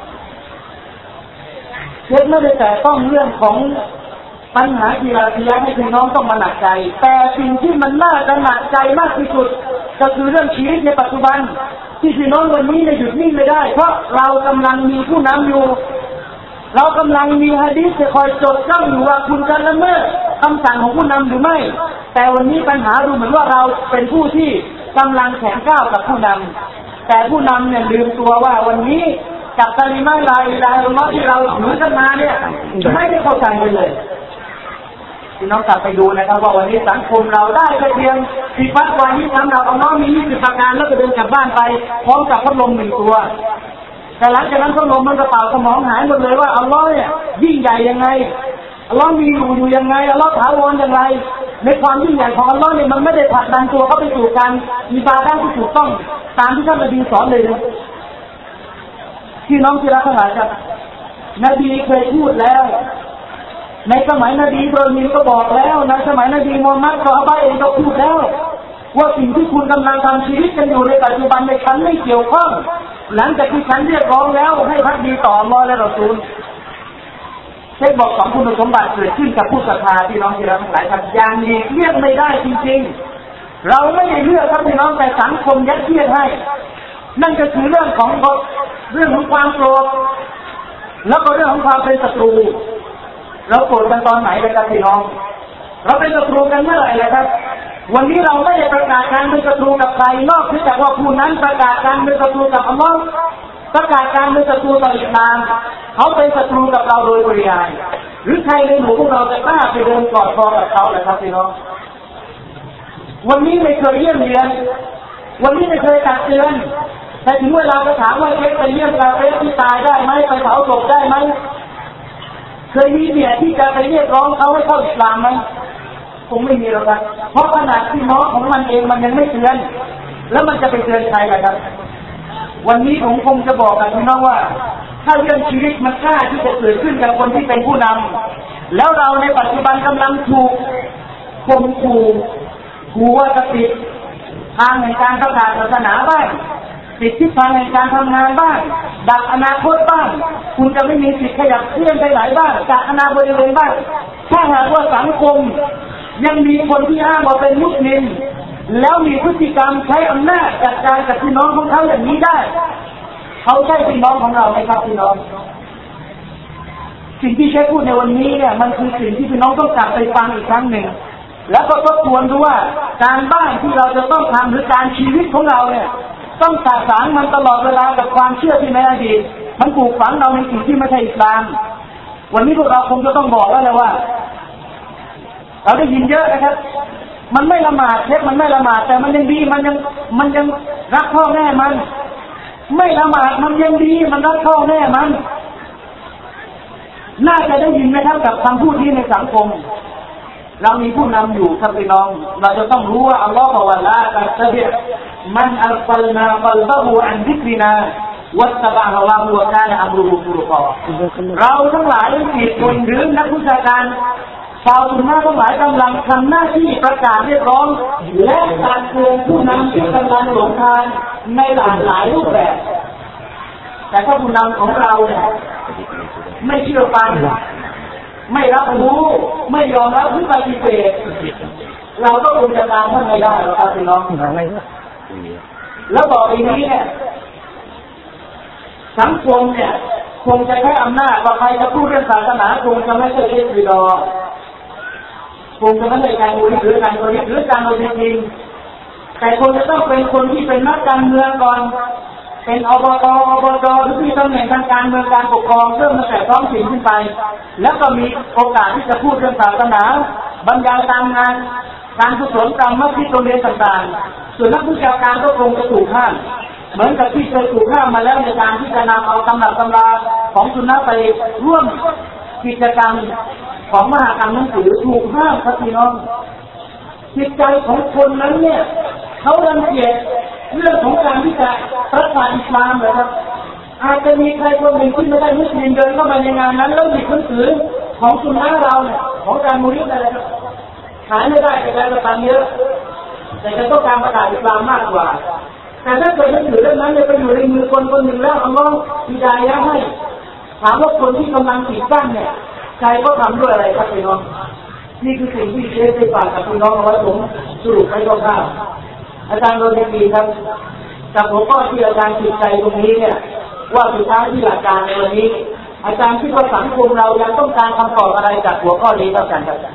เชฟไม่ได้แต่ต้องเรื่องของปัญหากีฬาเสียให้พี่น้องต้องมาหนักใจแต่สิ่งที่มันน่าจะหนักใจมากที่สุดก็คือเรื่องชีวิตในปัจจุบันที่พี่น้องวันนี้หยุดนิ่งไม่ได้เพราะเรากำลังมีผู้นำอยู่เรากำลังมีหะดีษคอยจดจ้องอยู่ว่าคุณจะละเมิดคำสั่งของผู้นำหรือไม่แต่วันนี้ปัญหาดูเหมือนว่าเราเป็นผู้ที่กำลังแข่งก้าวกับผู้นำแต่ผู้นำเนี่ยลืมตัวว่าวันนี้กับกะลิมะห์ลาอิลาฮะอิลลัลลอฮ์ที่เราถือกันมาเนี่ยไม่ได้เข้าใจเลยพี่น้องกลับไปดูนะครับว่าวันนี้สังคมเราได้แค่เพียงที่ฟัดวันนี้ทำเราเอาน้องมี20ประการแล้วก็เดินกลับบ้านไปพร้อมกับพัดลม1 ตัวแต่หลังจากนั้นพัดลมมันกระเป๋าสมองหายหมดเลยว่าอัลลอฮ์เนี่ยยิ่งใหญ่ยังไงอัลลอฮ์มีอยู่ยังไงอัลลอฮ์ถาวรอย่างไรในความยิ่งใหญ่ของอัลลอฮ์เนี่ยมันไม่ได้ผลักดันตัวเข้าไปสู่การอิบาดะห์ที่ถูกต้องตามที่ท่านนบีสอนเลยพี่น้องที่รักทั้งหลายครับนบีเคยพูดแล้วในสมัยนบีอิบราฮิมก็บอกแล้วในสมัยนบีมูฮัมมัดซอฮาบะห์เองก็พูดแล้วว่าสิ่งที่คุณกำลังทำชีวิตกันอยู่ในปัจจุบันในฉันไม่เกี่ยวข้องหลังจากที่ฉันเรียกร้องแล้วให้ภักดีต่ออัลเลาะห์และรอซูลเช็คบอก2 คุณสมบัติเกิดขึ้นกับผู้ศรัทธาที่น้องที่รักทั้งหลายครับอย่างนี้เลือกไม่ได้จริงๆเราไม่ได้เลือกครับพี่น้องแต่สังคมยัดเยียดให้นั่นก็คือเรื่องของความโกรธแล้วก็เรื่องของความเป็นศัตรูเราโกรธกันตอนไหนเลยครับพี่น้องเราเป็นศัตรูกันเมื่อไหร่เลยครับวันนี้เราไม่ได้ประกาศการเป็นศัตรูกับใครนอกจากว่าผู้นั้นประกาศการเป็นศัตรูกับอัลลอฮ์ประกาศการเป็นศัตรูต่ออิสลามเขาเป็นศัตรูกับเราโดยปริยายหรือใครในหมู่พวกเราจะกล้าไปเดินกอดคอกับเขาเลยครับพี่น้องวันนี้ไม่เคยเยี่ยมเยียนวันนี้ไม่เคยตักเตือนแต่ถึงเวลาจะถามว่าไปเยี่ยมกาเฟที่ตายได้ไหมไปเผาศพได้ไหมเคยมีเนี่ยที่จะไปเรียกร้องเขาให้เข้าอิสลามไหมคงไม่มีหรอกครับเพราะขนาดพี่น้องของมันเองมันยังไม่เตือนแล้วมันจะไปเตือนใครล่ะครับวันนี้ผมคงจะบอกกับพี่น้องว่าถ้าเรื่องชีวิตมันกล้าที่จะเกิดขึ้นกับคนที่เป็นผู้นำแล้วเราในปัจจุบันกำลังถูกข่มขู่ว่าจะปิดทางในการประกาศศาสนาบ้างปิดทิศทางในการทำงานบ้างดักอนาคตบ้างคุณจะไม่มีสิทธิ์ขยับเคลื่อนไปไหนบ้างจากอนาคตบริเวณบ้างถ้าหากว่าสังคมยังมีคนที่อ้างว่าเป็นมุสลิมแล้วมีพฤติกรรมใช้อำนาจจัดการกับพี่น้องของเขาอย่างนี้ได้เขาใช่พี่น้องของเราไหมครับพี่น้องสิ่งที่ใช้พูดในวันนี้เนี่ยมันคือสิ่งที่พี่น้องต้องกลับไปฟังอีกครั้งหนึ่งแล้วก็ทบทวนดูว่าการบ้านที่เราจะต้องทำหรือการชีวิตของเราเนี่ยต้องสะสางมันตลอดเวลากับความเชื่อที่ในอดีตมันปลูกฝังเราในสิ่งที่ไม่ใช่อิสลามวันนี้พวกเราคงจะต้องบอกแล้วเลยว่าเราได้ยินเยอะนะครับมันไม่ละหมาดเท็จมันไม่ละหมาดแต่มันยังดีมันยังรักพ่อแม่มันไม่ละหมาดมันยังดีมันรักพ่อแม่มันน่าจะได้ยินไหมครับกับคำพูดนี้ในสังคมเรามีผู้นำอยู่ครับพี่น้องเราจะต้องรู้ว่าอัลลอฮฺบอกว่าละตัตบิมันอัลกัลนากัลบะฮูอันซิกรินาวัตตะบะฮะวะฮุวะกานะอัมรุฮุฟุรุกอเราทั้งหลาย10 คนหรือนักวิชาการชาวสุนนะทั้งหลายกำลังทำหน้าที่ประกาศเรียกร้องและการเตือนผู้นำที่กำลังหลงทางในหลากหลายรูปแบบแต่ถ้าผู้นำของเราเนี่ยไม่เชื่อฟังไม่รับรู้ไม่ยอมรับหรือปฏิเสธเราก็คงจะตามท่านไม่ได้หรอกครับพี่น้องแล้วต่อไปนี้เนี่ยสังคมเนี่ยคงจะใช้อำนาจว่าใครจะพูดเรื่องศาสนาคงจะไม่ใช่เรื่องวิดอคงจะไม่ใช่การหรือการหรือการเอาจริงแต่คงจะต้องเป็นคนที่เป็นนักการเมืองก่อนเป็นอบต.หรือมีตำแหน่งทางการเมืองการปกครองเริ่มตั้งแต่ท้องถิ่นขึ้นไปแล้วก็มีโอกาสที่จะพูดเรื่องศาสนาบรรยายตามงานการกุศลตามมัสยิดโรงเรียนต่างๆส่วนนักวิชาการก็คงจะถูกห้ามเหมือนกับที่เคยถูกห้ามมาแล้วในการที่จะนำเอาตำราของสุนนะไปร่วมกิจกรรมของมหากรรมหนังสือถูกห้ามครับพี่น้องจิตใจของคนนั้นเนี่ยเขารังเกียจเรื่องของการที่จะประกาศอิสลามเลยครับอาจจะมีใครคนหนึ่งที่ไม่ได้มุสลิมเดินเข้ามาในงานนั้นแล้วหยิบหนังสือของสุนนะเราเนี่ยของการมุริดอะไรครับขายไม่ได้แต่การประกาศเยอะแต่จะต้องการประกาศอิสลามมากกว่าแต่ถ้าเกิดหนังสือเรื่องนั้นไปอยู่ในมือคนคนหนึ่งแล้วอัลลอฮฺมีใจแล้วให้ถามว่าคนที่กำลังปิดกั้นเนี่ยใจก็ทำด้วยอะไรครับพี่น้องนี่คือสิ่งที่เชฟได้ฝากกับพี่น้องเอาไว้ผมสรุปให้คร่าวๆอาจารย์โรดีครับกับหัวข้อที่อาจารย์ติดใจตรงนี้เนี่ยว่าสุดท้ายที่หลักการในวันนี้อาจารย์คิดว่าสังคมเรายังต้องการคำตอบอะไรจากหัวข้อนี้ครับอาจารย์ครับ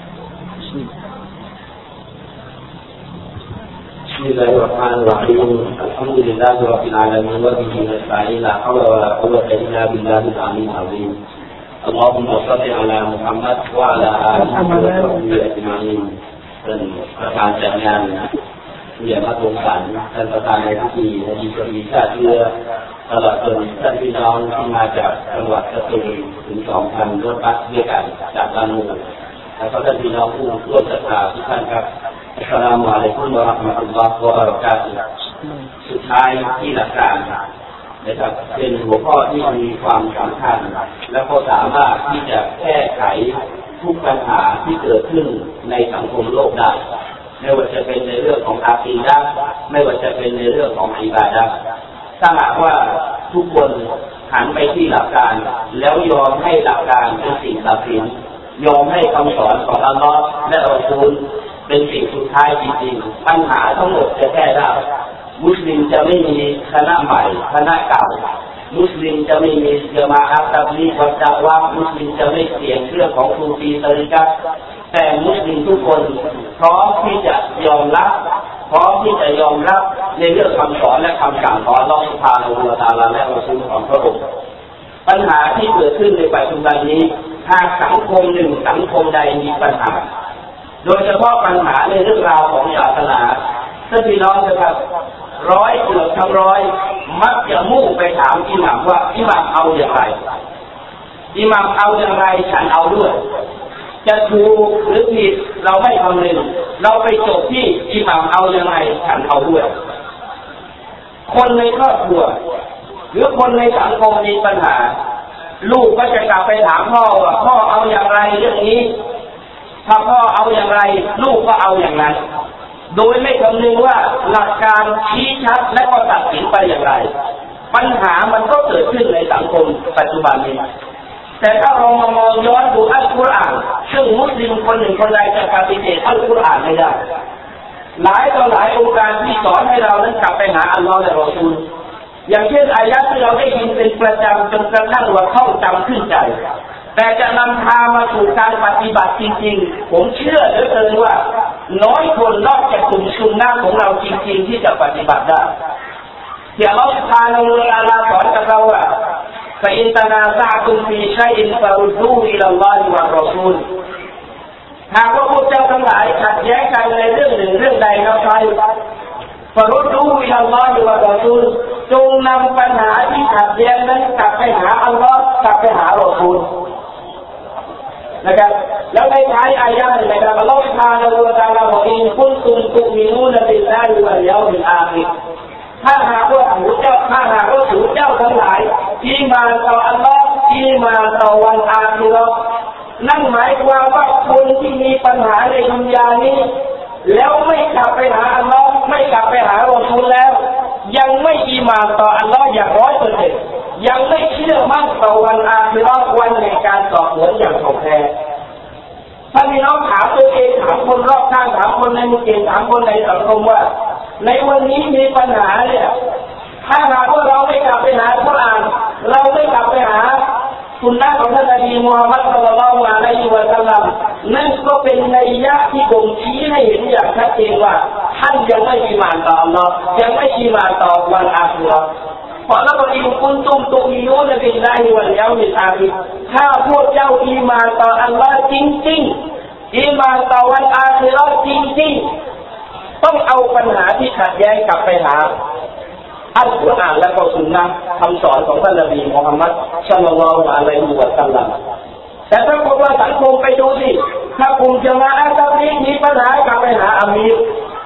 بسم الله الرحمن الرحيم الحمد لله رب العالمين وبه نستعين لا حول ولا قوة إلا بالله العلي العظيم اللهم صل على محمد وعلى آله وصحبه أجمعين เป็นประธานจัดงานผู้ใหญ่มาตรงสันท่านประธานในพิธีในดีกรีชาติเชื้อตลอดจนท่านพี่น้องที่มาจากจังหวัดสตูลถึง 2,000 รถบัสด้วยกันจากบ้านหมู่แล้วก็ท่านพี่น้องผู้ร่วมศรัทธาทุกท่านครับอัสสลามุอะลัยกุมวะเราะห์มะตุลลอฮ์วะบะเราะกาตุฮ์สุดท้ายที่หลักการนะครับเป็นหัวข้อที่มีความสำคัญและก็สามารถที่จะแก้ไขทุกปัญหาที่เกิดขึ้นในสังคมโลกได้ไม่ว่าจะเป็นในเรื่องของอากีดะห์ไม่ว่าจะเป็นในเรื่องของอิบาดะห์ถ้าหากว่าทุกคนหันไปที่หลักการแล้วยอมให้หลักการเป็นสิ่งตัดสินยอมให้คำสอนของอัลลอฮ์และรอซูลเป็นสิ่งสุดท้ายจริงๆปัญหาทั้งหมดจะแก้ได้มุสลิมจะไม่มีคณะใหม่คณะเก่ามุสลิมจะไม่มีจะมาอัตตับลีกวัดดะวะมุสลิมจะไม่เสี่ยงเรื่องของซูฟีตะริกะห์แต่มุสลิมทุกคนพร้อมที่จะยอมรับในเรื่องคำสอนและคำสั่งของอัลเลาะห์ซุบฮานะฮูวะตะอาลาและรอซูลของพระองค์ปัญหาที่เกิดขึ้นในปัจจุบันนี้หากสังคมหนึ่งสังคมใดมีปัญหาโดยเฉพาะปัญหาในเรื่องราวของศาสนาท่านพี่น้องนะครับ 100เกือบทั้ง100มักจะมุ่งไปถามอิหม่ามว่าอิหม่ามเอาอย่างไรอิหม่ามเอาอย่างไรฉันเอาด้วยจะถูกหรือผิดเราไม่คำนึงเราไปจบที่อิหม่ามเอาอย่างไรฉันเอาด้วยคนในครอบครัวหรือคนในสังคมมีปัญหาลูกก็จะกลับไปถามพ่อว่าพ่อเอาอย่างไรเรื่องนี้ถ้าพ่อเอาอย่างไรลูกก็เอาอย่างนั้นโดยไม่คำนึงว่าหลักการชี้ชัดและก็ตัดสินไปอย่างไรปัญหามันก็เกิดขึ้นในสังคมปัจจุบันนี้แต่ถ้าเรามามองย้อนดูอัลกุรอานซึ่งมุสลิมคนหนึ่งคนใดจะปฏิเสธอัลกุรอานไม่ได้หลายต่อหลายองค์การที่สอนให้เรานั้นกลับไปหาอัลลอฮฺและรอซูลอย่างเช่นอายะที่เราได้ยินเป็นประจำจนกระทั่งว่าท่องจำขึ้นใจแต่จะนำพามาสู่การปฏิบัติจริงๆผมเชื่อเหลือเกินว่าน้อยคนนอกจากกลุ่มซุนนะห์ของเราจริงๆที่จะปฏิบัติได้ที่อัลลอฮฺซุบฮานะฮูวะตะอาลาสอนกับเราว่าفإن تنازعتم في شيء فردوه إلى الله والرسول หากว่าพวกเจ้าทั้งหลายขัดแย้งกันในเรื่องหนึ่งเรื่องใดก็ใช่فردوه إلى الله والرسول จงนำปัญหาที่ขัดแย้งนั้นกลับไปหาอัลลอฮ์กลับไปหารอซูลนะครับแล้วในท้ายอายะห์นะครับอัลลอฮฺซุบฮานะฮูวะตะอาลาบอกอินกุนตุมตุมินูนบิลลาฮิวัลยอมิลอาคิรถ้าหากว่าผู้เจ้าทั้งหลายอีหม่านต่ออัลลอฮ์อีหม่านต่อวันอาคิเราะห์นั่นหมายความว่าคนที่มีปัญหาในดุนยานี้แล้วไม่กลับไปหาอัลลอฮ์ไม่กลับไปหารอซูลแล้วยังไม่อีหม่านต่ออัลลอฮ์อย่าง100%ยังไม่เชื่อมั่นต่อวันอาคิเราะห์วันในการสอบสวนอย่างถ่องแท้ถ้าพี่น้องถามตัวเองถามคนรอบข้างถามคนในมุสลิมถามคนในสังคมว่าในวันนี้มีปัญหาเนี่ยถ้าหากว่าเราไม่กลับไปหากุรอานเราไม่กลับไปหาสุนนะของท่านนบีมุฮัมมัดศ็อลลัลลอฮุอะลัยฮิวะซัลลัมนั่นก็เป็นนัยยะที่บ่งชี้ให้เห็นอย่างชัดเจนว่าท่านยังไม่อีหม่านต่ออัลเลาะห์ยังไม่อีหม่านต่อวันอาคิเราะห์เพราะแล้วก็อินกุนตุมตุมินูนบิลลาฮิวัลยอมิลอาคิรถ้าพวกเจ้าอีหม่านต่ออัลเลาะห์จริงๆอีหม่านต่อวันอาคิเราะห์จริงๆต้องเอาปัญหาที่ขัดแย้งกลับไปหาอัลกุรอานและก็สุนนะห์คำสอนของท่านนบีมุฮัมมัดศ็อลลัลลอฮุอะลัยฮิวะซัลลัมแต่ถ้าพวกเราสังคมไปดูสิถ้ากลุ่มจะมาอัลตับลีกมีปัญหากลับไปหาอามีร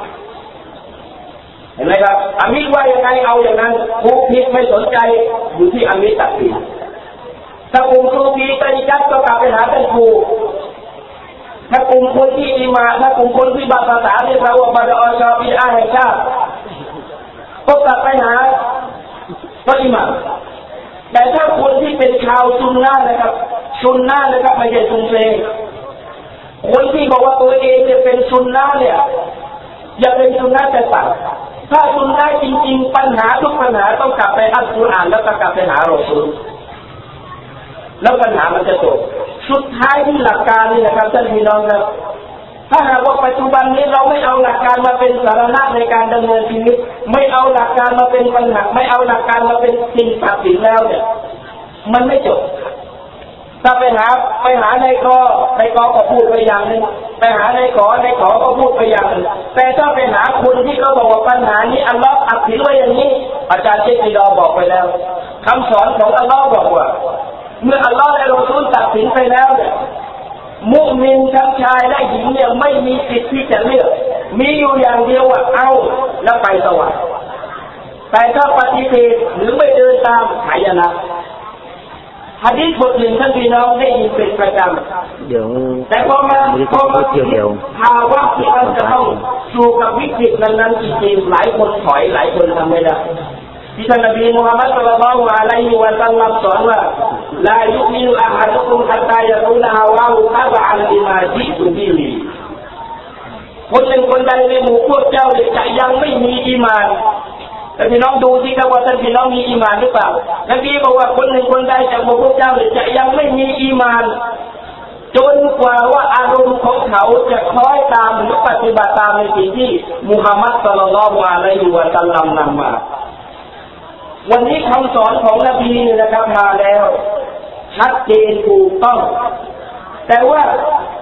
เห็นไหมครับอามีรว่ายังไงเอาอย่างนั้นผู้ผิดไม่สนใจอยู่ที่อามีรตัดสินถ้ากลุ่มซูฟีตะริกัตก็กลับไปหาท่านครูถ้ากลุ่มคนที่อีมาถ้ากลุ่มคนที่บาภาษาเรียกว่าบาดอชาบีอาแห่งชาติก็กลับไปหาพระอิหม่ามแต่ถ้าคนที่เป็นชาวซุนนะห์นะครับซุนนะห์นะครับไม่ใช่ซุนเซคนที่บอกว่าตัวเองจะเป็นซุนนะห์เนี่ยอย่าเป็นซุนนะห์แต่ตัดถ้าซุนนะห์จริงๆปัญหาทุกปัญหาต้องกลับไปอัลกุรอานแล้วก็กลับไปหารอซูลแล้วปัญหามันจะจบสุดท้ายที่หลักการนี่นะครับท่านพี่น้องครับถ้าหากว่าปัจจุบันนี้เราไม่เอาหลักการมาเป็นสาระในการดำเนินชีวิตไม่เอาหลักการมาเป็นปัญหาไม่เอาหลักการมาเป็นสิ่งตัดสินแล้วเนี่ยมันไม่จบถ้าไปหาในกอก็พูดไปอย่างนึงไปหาในขอก็พูดไปอย่างนึงแต่ถ้าไปหาคนที่เขาบอกว่าปัญหานี้อัลลอฮฺตัดสินไว้อย่างนี้อาจารย์เชคดีดอบอกไปแล้วคำสอนของอัลลอฮฺบอกว่าเมื่ออัลลอฮฺและรอซูลตัดสินไปแล้วเนี่ยมุมินทั้งชายและหญิงเนี่ยไม่มีสิทธิ์ที่จะเลือกมีอยู่อย่างเดียวว่าเอาแล้วไปสวรรค์แต่ถ้าปฏิเสธหรือไม่เดินตามหายนะหะดีษบทหนึ่งท่านพี่น้องได้ยินเป็นประจำแต่พอมาภาวะที่มันจะต้องสู้กับวิกฤตนั้นจริงๆหลายคนถอยหลายคนทำไม่ได้ที่ท่านนบีมุฮัมมัดศ็อลลัลลอฮุอะลัยฮิวะซัลลัมสอนว่าลายุมินุอะฮะดุกุมฮัตตายะกูนฮาวาฮุตะบะอันลิมาญิตุบิฮิคนหนึ่งคนใดในหมู่พวกเจ้าจะยังไม่มีอีหม่านแต่พี่น้องดูสิครับว่าท่านพี่น้องมีอีหม่านหรือเปล่านบีบอกว่าคนหนึ่งคนใดจากหมู่พวกเจ้าจะยังไม่มีอีหม่านจนกว่าว่าอารมณ์ของเขาจะคล้อยตามหรือปฏิบัติตามในสิ่งที่มุฮัมมัดศ็อลลัลลอฮุอะลัยฮิวะซัลลัมนำมาวันนี้คำสอนของนบีนะครับมาแล้วชัดเจนถูกต้องแต่ว่า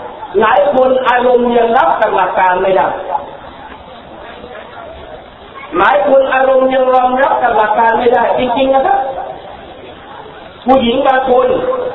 หลายคนอารมณ์ยังรับกับหลักการไม่ได้หลายคนอารมณ์ยังรองรับกับหลักการไม่ได้จริงๆนะครับผู้หญิงบางคน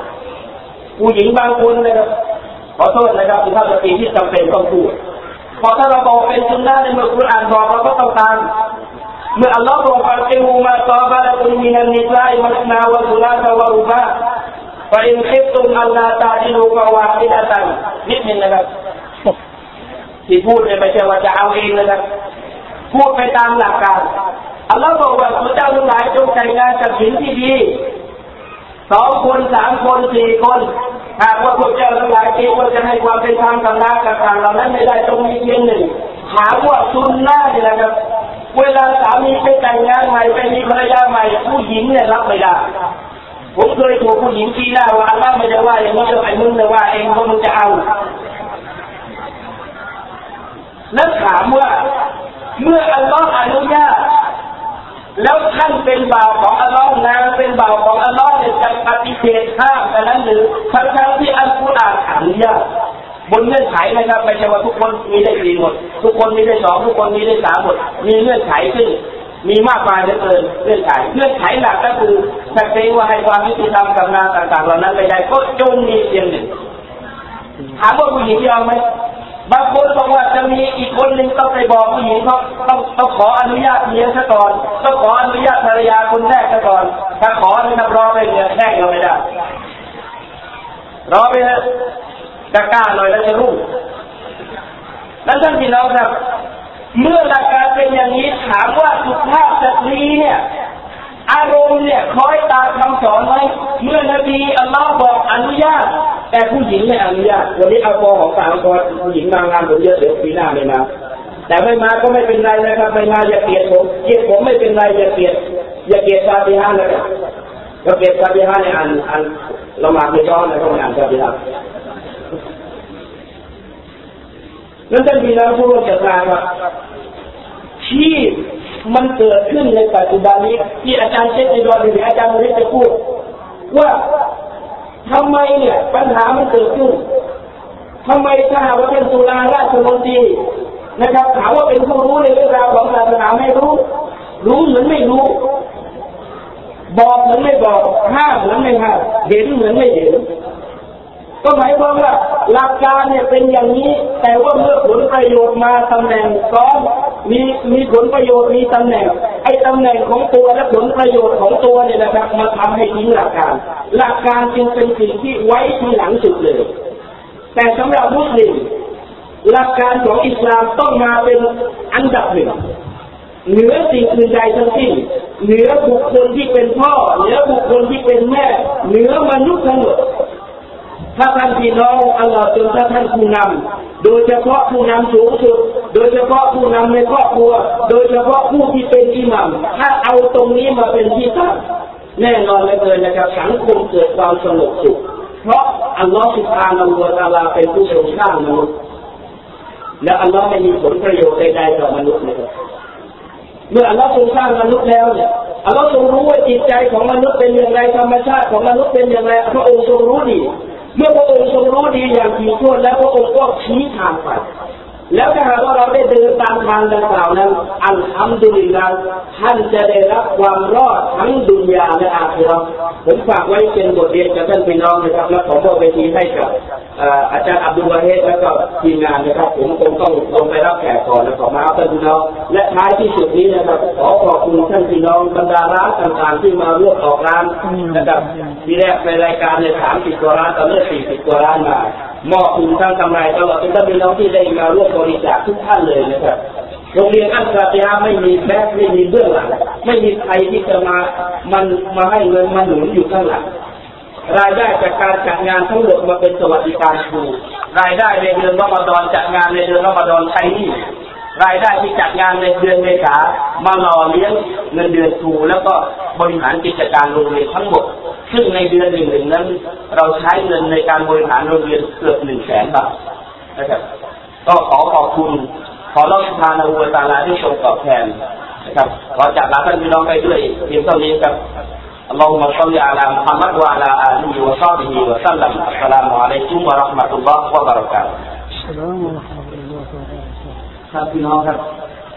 นะครับขอโทษนะครับสุภาพสตรีที่จำเป็นต้องพูดพอถ้าเราบอกเป็นสุนนะในเมื่อกุรอานบอกเราก็ต้องตามเมื่ออัลลอฮฺบอกว่าอิมูมาตอบะละกุมินันนิสาอิมัสนาวะซุลาตะวะรุบะฟะอินคิฟตุมอัลลาตะดิลูฟะวาฮิดะตันนิดนึงนะครับที่พูดเนี่ยไม่ใช่ว่าจะเอาเองนะครับพูดไปตามหลักการอัลลอฮฺบอกว่าพระเจ้าทั้งหลายจงแต่งงานกับหญิงที่ดี2 คน 3 คน 4 คนหากว่าพระเจ้าทั้งหลายคิดว่าจะให้ความเป็นธรรมกับนางต่างๆเหล่านั้นไม่ได้ตรงนี้เพียงหนึ่งหาว่าซุนนะห์นี่นะครับเวลาสามีไปแต่งงานใหม่ไปมีภรรยาใหม่ผู้หญิงเนี่ยรับไม่ได้ผมเคยถูกผู้หญิงชี้หน้าว่าอัลลอฮฺไม่ได้ว่าอย่างนี้ไอ้มึงเลยว่าเองเพราะมึงจะเอาแล้วถามว่าเมื่ออัลลอฮฺอนุญาตแล้วท่านเป็นบ่าวของอัลลอฮฺนางเป็นบ่าวของอัลลอฮฺเนี่ยจะปฏิเสธห้ามกันนั้นหรือทั้งที่อัลกุรอานอนุญาตบนเงื่อนไขนะครับไม่ใช่ว่าทุกคนมีได้4หมดทุกคนมีได้2ทุกคนมีได้3หมดมีเงื่อนไขซึ่งมีมากมายเหลือเกินเงื่อนไขหลักก็คือถ้าเกรงว่าให้ความยุติธรรมกับนางต่างๆเหล่านั้นไม่ได้ก็จงมีเพียงหนึ่งถามว่าผู้หญิงยอมไหมบางคนบอกว่าจะมีอีกคนหนึ่งต้องไปบอกผู้หญิงเขาต้องขออนุญาตเมียซะก่อนต้องขออนุญาตภรรยาคนแรกซะก่อนถ้าขอนี่นับรอไปเนี่ยแห้งเราไม่ได้รอไปเถอะจะกล้าหน่อยแล้วจะรู้นั้นท่านพี่น้องครับเมื่อหลักการเป็นอย่างนี้ถามว่าสุภาพสตรีเนี่ยอารมณ์เนี่ยคอยตามคำสอนไหมเมื่อนบีอัลลอฮ์บอกอนุญาตแต่ผู้หญิงไม่อนุญาตวันนี้เอาพอของ3 คนผู้หญิงมางานผมเยอะเดี๋ยวปีหน้าไม่มาแต่ไม่มาก็ไม่เป็นไรนะครับไม่มาอย่าเกลียดผมไม่เป็นไรอย่าเกลียดซาบิฮะนะครับก็เกลียดซาบิฮะในอันละหมาดไม่ย้อนนะครับอ่านซาบิฮะนั่นท่านพี่น้องผู้ร่วมจัดงานว่าที่มันเกิดขึ้นในปัจจุบันนี้ที่อาจารย์เชษฐีดอนหรืออาจารย์มริจะพูดว่าทำไมเนี่ยปัญหามันเกิดขึ้นทำไมถ้าว่าเป็นสุราราชมนตรีนะครับถามว่าเป็นผู้รู้ในเรื่องราวของศาสนาไม่รู้เหมือนไม่รู้บอกเหมือนไม่บอกห้ามเหมือนไม่ห้ามเห็นเหมือนไม่เห็นก็หมายความว่าหลักการเนี่ยเป็นอย่างนี้แต่ว่าเมื่อผลประโยชน์มาตำแหน่งซ้อนมีผลประโยชน์มีตำแหน่งไอ้ตำแหน่งของตัวและผลประโยชน์ของตัวเนี่ยนะครับมาทำให้ทิ้งหลักการจึงเป็นสิ่งที่ไว้ที่หลังสุดเลยแต่สำหรับมุสลิมหลักการของอิสลามต้องมาเป็นอันดับหนึ่งเหนือสิ่งอื่นใดทั้งสิ้นเหนือบุคคลที่เป็นพ่อเหนือบุคคลที่เป็นแม่เหนือมนุษย์ทั้งหมดถ้าท่านพี่น้องอัลลอฮฺจนถ้าท่านผู้นำโดยเฉพาะผู้นำสูงสุดโดยเฉพาะผู้นำในครอบครัวโดยเฉพาะผู้ที่เป็นอิหมัมถ้าเอาตรงนี้มาเป็นที่ตั้งแน่นอนเลยนะครับสังคมเกิดความสงบสุขเพราะอัลลอฮฺซุบฮานะฮูวะตะอาลาเป็นผู้ทรงสร้างมนุษย์และอัลลอฮฺไม่มีผลประโยชน์ใดๆต่อมนุษย์เลยเมื่ออัลลอฮฺทรงสร้างมนุษย์แล้วเนี่ยอัลลอฮฺทรงรู้ว่าจิตใจของมนุษย์เป็นอย่างไรธรรมชาติของมนุษย์เป็นอย่างไรพระองค์ทรงรู้ดีเมื่อพระองค์ทรงรู้ดีอย่างถี่ถ้วนแล้วพระองค์ก็ชี้ทางไปแล้วถ้าหากว่าเราได้เดินตามทางดังกล่าวนั้นอัลฮัมดุลิลลาห์ท่านจะได้รับความรอดทั้งดุนยาและอาคิเราะห์ผมฝากไว้เป็นบทเรียนกับท่านพี่น้องนะครับและขอมอบเวทีให้กับอาจารย์อับดุลวาฮิดและก็ทีมงานนะครับผมคงต้องลงไปรับแขกก่อนและขอมาเอาท่านพี่น้องและท้ายที่สุดนี้นะครับขอขอบคุณท่านพี่น้องบรรดาร้านต่างๆที่มาร่วมออกร้านนะครับที่แรกในรายการเนี่ย30 กว่าร้านตอนนี้40 กว่าร้านมามอบทุนทั้งกำไรตลอดเป็นท่านพี่น้องที่ได้มาร่วมบริจาคทุกท่านเลยนะครับโรงเรียนอัลฟาติฮะไม่มีแบ็คไม่มีเบื้องหลังไม่มีใครที่จะมาให้เงินมาหนุนอยู่ข้างหลังรายได้จากการจัดงานทั้งหมดมาเป็นสวัสดิการครูรายได้ในเดือนรอมฎอนจัดงานในเดือนรอมฎอนใช้หนี้รายได้ที่จัดงานในเดือนเมษามาหล่อเลี้ยงเงินเดือนครูแล้วก็บริหารกิจการโรงเรียนทั้งหมดซึ่งในเดือนหนึ่งนั้นเราใช้เงินในการบริหารโรงเรียนเกือบ100,000 บาทนะครับก็ขอขอบคุณขอรับทานอวยตาลาที่ทรงตอบแทนนะครับขอจากลาท่านพี่น้องไปด้วยเพียงเท่านี้ครับอัลลอฮุมะศ็อลลิอะลามุฮัมมัดวะอะลาอาลีฮิวะศอฮบิฮิวะซัลลัมอัสสลามุอะลัยกุมวะเราะห์มะตุลลอฮ์วะบะเราะกาตุฮ์ครับพี่น้องครับ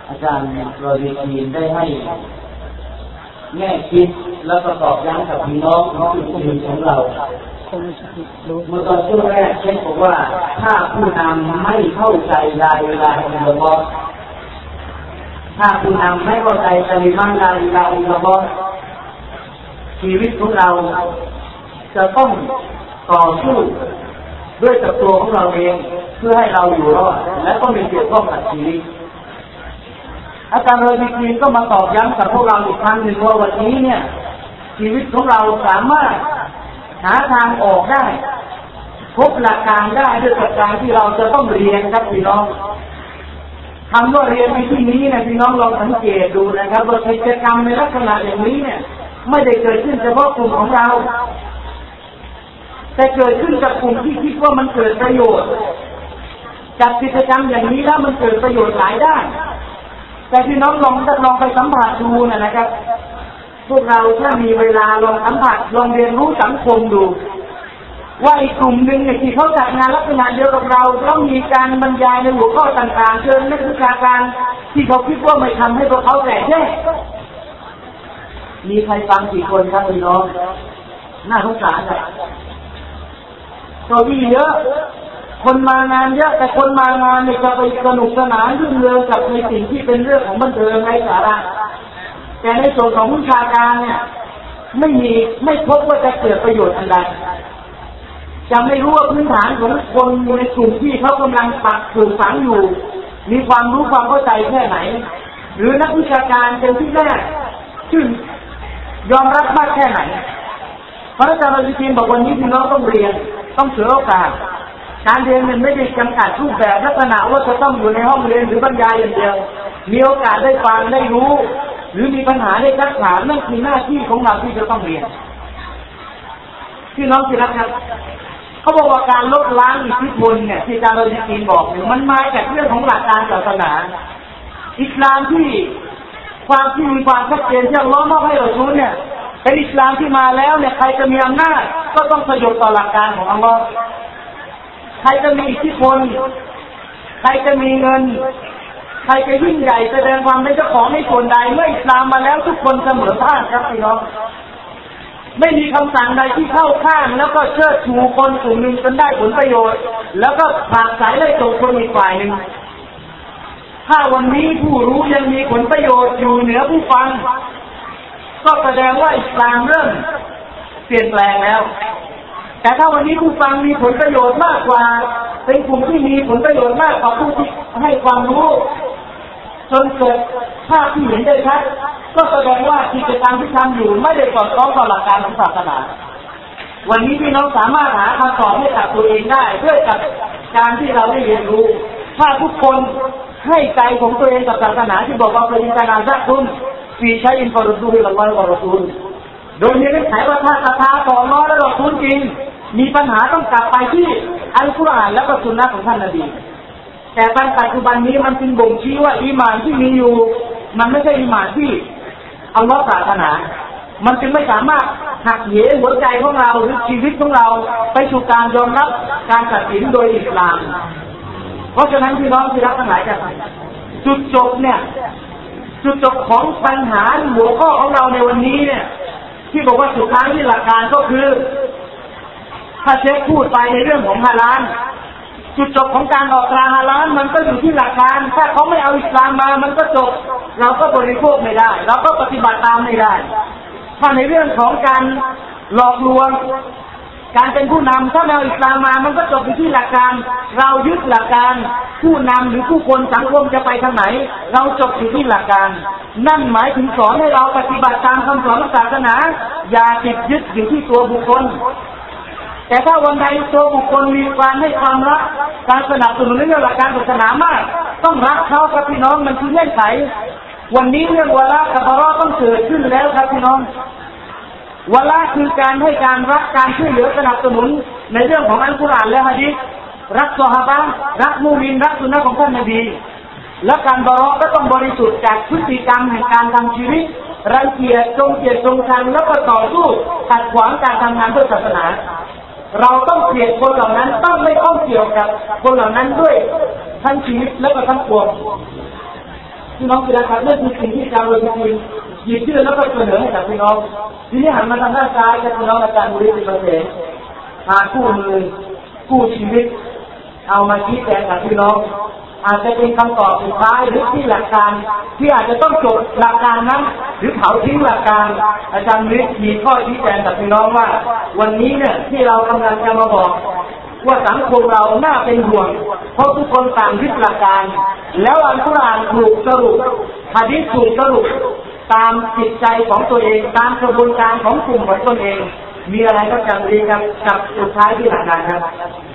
อาจารย์โรดีกีนได้ให้แง่คิดแล้วก็ตอบย้ำกับพี่น้องของเราเมื่อตอนช่วงแรกเช่นบอกว่าถ้าผู้นำไม่เข้าใจลาอิลาฮะอิลลัลลอฮ์ถ้าผู้นำไม่เข้าใจกะลิมะฮ์ลาอิลาฮะอิลลัลลอฮ์ชีวิตของเราจะต้องต่อสู้ด้วยกับตัวของเราเองเพื่อให้เราอยู่รอดและก็มีเกี่ยวข้องกับชีวิตอาจารย์โรดีกีนก็มาตอบย้ำกับพวกเราอีกครั้งหนึ่งว่าวันนี้เนี่ยชีวิตของเราสามารถหาทางออกได้พบหลักการได้ด้วยกับการที่เราจะต้องเรียนครับพี่น้องคำว่าเรียนในที่นี้นะพี่น้องลองสังเกตดูนะครับว่ากิจกรรมในลักษณะอย่างนี้เนี่ยไม่ได้เกิดขึ้นเฉพาะกลุ่มของเราแต่เกิดขึ้นกับกลุ่มที่คิดว่ามันเกิดประโยชน์จากกิจกรรมอย่างนี้แล้วมันเกิดประโยชน์หลายด้านแต่พี่น้องลองไปสัมผัสดูนะครับพวกเราถ้ามีเวลาลองสัมผัสลองเรียนรู้สังคมดูว่าอีกกลุ่มหนึ่งเนี่ยที่เขาจัดงานลักษณะเดียวกับเราต้องมีการบรรยายในหัวข้อต่างๆเชิญนักวิชาการที่เขาคิดว่าไม่ทำให้พวกเขาแตกแยกมีใครฟังกี่คนครับพี่น้องน่าสงสารเลยตัวที่เยอะคนมางานเยอะแต่คนมางานเนี่ยจะไปสนุกสนานรื่นเริงกับในสิ่งที่เป็นเรื่องของบันเทิงไร้สาระแต่ในส่วนของวิชาการเนี่ยไม่พบว่าจะเกิดประโยชน์อันใดจะไม่รู้ว่าพื้นฐานของคนในกลุ่มที่เขากำลังปักถูกฝังอยู่มีความรู้ความเข้าใจแค่ไหนหรือนักวิชาการเป็นที่แรกซึ่งยอมรับมากแค่ไหนพระอาจารย์โรดีกีนบอกวันนี้พี่น้องต้องเรียนต้องเฉลิมโอกาสการเรียนมันไม่ได้จำกัดรูปแบบลักษณะว่าจะต้องอยู่ในห้องเรียนหรือบรรยายอย่างเดียวมีโอกาสได้ฟังได้รู้หรือมีปัญหาได้ซักถามนั่นคือหน้าที่ของเราที่จะต้องเรียนพี่น้องที่รักครับเขาบอกว่าการลดล้างอิทธิพลเนี่ยที่อาจารย์โรดีกีนบอกมันมาจากเรื่องของหลักการศาสนาอิสลามที่มีความชัดเจนที่อัลเลาะห์มอบให้เรารู้เนี่ยเป็นอิสลามที่มาแล้วเนี่ยใครจะมีอำนาจก็ต้องสยบต่อหลักการของอัลเลาะห์ใครจะมีอิทธิพลใครจะมีเงินใครจะยิ่งใหญ่แสดงความเป็นเจ้าของในส่วนใดเมื่ออิสลามมาแล้วทุกคนเสมอภาคครับพี่น้องไม่มีคำสั่งใดที่เข้าข้างแล้วก็เชิดชูคนกลุ่มหนึ่งจนได้ผลประโยชน์แล้วก็ผลักไสไล่ส่งคนอีกฝ่ายหนึ่งถ้าวันนี้ผู้รู้ยังมีผลประโยชน์อยู่เหนือผู้ฟังก็แสดงว่าอิสลามเริ่มเปลี่ยนแปลงแล้วแต่ถ้าวันนี้ผู้ฟังมีผลประโยชน์มากกว่าเป็นกลุ่มที่มีผลประโยชน์มากกว่าผู้ที่ให้ความรู้จนเกิดภาพที่เห็นได้ชัดก็แสดงว่ากิจกรรมที่ทำอยู่ไม่ได้สอดคล้องกับหลักการของศาสนาวันนี้พี่น้องสามารถหาคำตอบให้กับตัวเองได้ด้วยกับการที่เราได้เรียนรู้ถ้าทุกคนให้ใจของตัวเองกับศาสนาที่บอกว่าเป็นการอาซักคุณฟีใช้อินฟอร์ดูฮิลลอฮ์วะรอซูลโดยมีเงื่อนไขว่าถ้าศรัทธาต่ออัลเลาะห์และรอซูลจริงมีปัญหาต้องกลับไปที่อัลกุรอานและก็สุนนะของท่านนบีแต่ปัจจุบันนี้มันจึงบ่งชี้ว่าอีหม่านที่มีอยู่มันไม่ใช่อีหม่านที่อัลเลาะห์ปรารถนามันจึงไม่สามารถหักเหหัวใจของเราหรือชีวิตของเราไปสู่การยอมรับการตัดสินโดยอิสลามเพราะฉะนั้นพี่น้องที่รักทั้งหลายกันจุดจบเนี่ยจุดจบของปัญหาหัวข้อของเราในวันนี้เนี่ยที่บอกว่าสุดท้ายที่หลักการก็คือถ้าเชฟพูดไปในเรื่องของฮาลาลจุดจบของการออกตราฮาลาลมันก็อยู่ที่หลักการถ้าเขาไม่เอาอิสลามมามันก็จบเราก็บริโภคไม่ได้เราก็ปฏิบัติตามไม่ได้ถ้าในเรื่องของการหลอกลวงการเป็นผู้นำถ้าแนวอิสลามมามันก็จบอยู่ที่หลักการเรายึดหลักการผู้นำหรือผู้คนสังคมจะไปทางไหนเราจบอยู่ที่หลักการนั่นหมายถึงสอนให้เราปฏิบัติตามคำสอนของศาสนาอย่าติดยึดอยู่ที่ตัวบุคคลแต่ถ้าวันใดตัวบุคคลมีความให้ความรักการสนับสนุนในเรื่องหลักการศาสนามากต้องรักเขาครับพี่น้องมันคือเงื่อนไขวันนี้เรื่องวะลากับบะเราะห์ต้องเกิดขึ้นแล้วครับพี่น้องวะลาคือการให้การรักการช่วยเหลือสนับสนุนในเรื่องของอัลกุรอานและหะดีษรักซอฮาบะห์รักมุมินรักสุนนะของท่านนบีและการบะเราะห์ก็ต้องบริสุทธิ์จากพฤติกรรมแห่งการทำชีวิตรังเกียจจงชังแล้วก็ต่อสู้ขัดขวางการทำงานเพื่อศาสนาเราต้องเกลียดคนเหล่านั้นต้องไม่ข้องเกี่ยวกับคนเหล่านั้นด้วยทั้งชีวิตและก็ทั้งปวงพี่น้องคือการเรื่องสิ่งที่อาจารย์เราจริงหยิบยื่นแล้วก็เสนอให้กับพี่น้องทีนี้หันมาทางด้านซ้ายกับพี่น้องอาจารย์บุรีเป็นเสนหาคู่มือคู่ชีวิตเอามาชี้แจงกับพี่น้องอาจจะเป็นคำตอบสุดท้ายหรือที่หลักการที่อาจจะต้องจบหลักการนั้นหรือเผาทิ้งหลักการอาจารย์วิทย์มีข้อชี้แจงกับพี่น้องว่าวันนี้เนี่ยที่เรากำลังจะมาบอกว่าสังคมเราน่าเป็นห่วงเพราะทุกคนต่างยึดหลักการแล้วอัลกุรอานถูกสรุปหะดีษถูกสรุปตามจิตใจของตัวเองตามกระบวนการของกลุ่มของตนเองมีอะไรก็จำดีครับกับสุดท้ายที่หลักการครับ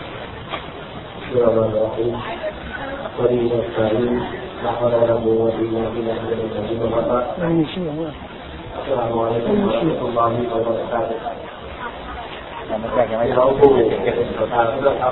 ولي الكريم لا حول ولا قوة إلا بالله العلي العظيم السلام عليكم ورحمة الله وبركاته เราผู้เป็นประธานเรื่องครับ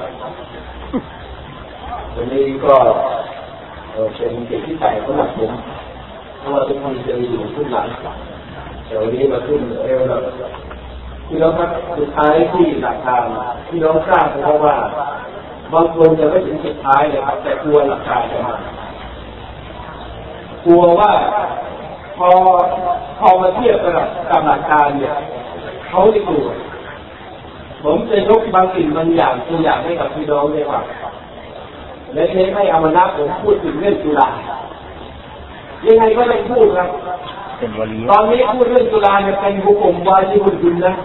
วันนี้ก็เป็นเกียรติที่ใหญ่สำหรับผมเพราะว่าทุกคนจะอยู่ขึ้นหลังแต่วันนี้มาขึ้นเร็วแล้วที่เราครับสุดท้ายที่หลักการที่เราทราบเพราะว่าบางคนจะไม่ถึงสุดท้ายเลยครับแต่กลัวหลักการจะมากลัวว่าพอมาเทียบกับหลักการเนี่ยเขาจะกลัวผมจะยกบางสิ่งบางอย่างตัวอย่างให้กับพี่น้องได้ว่าและเทให้อามานะผมพูดถึงเรื่องจุฬายังไงก็ต้องพูดครับตอนนี้พูดเรื่องจุฬาเนี่ยเป็นบุคคลวาญิบุญดุลนะ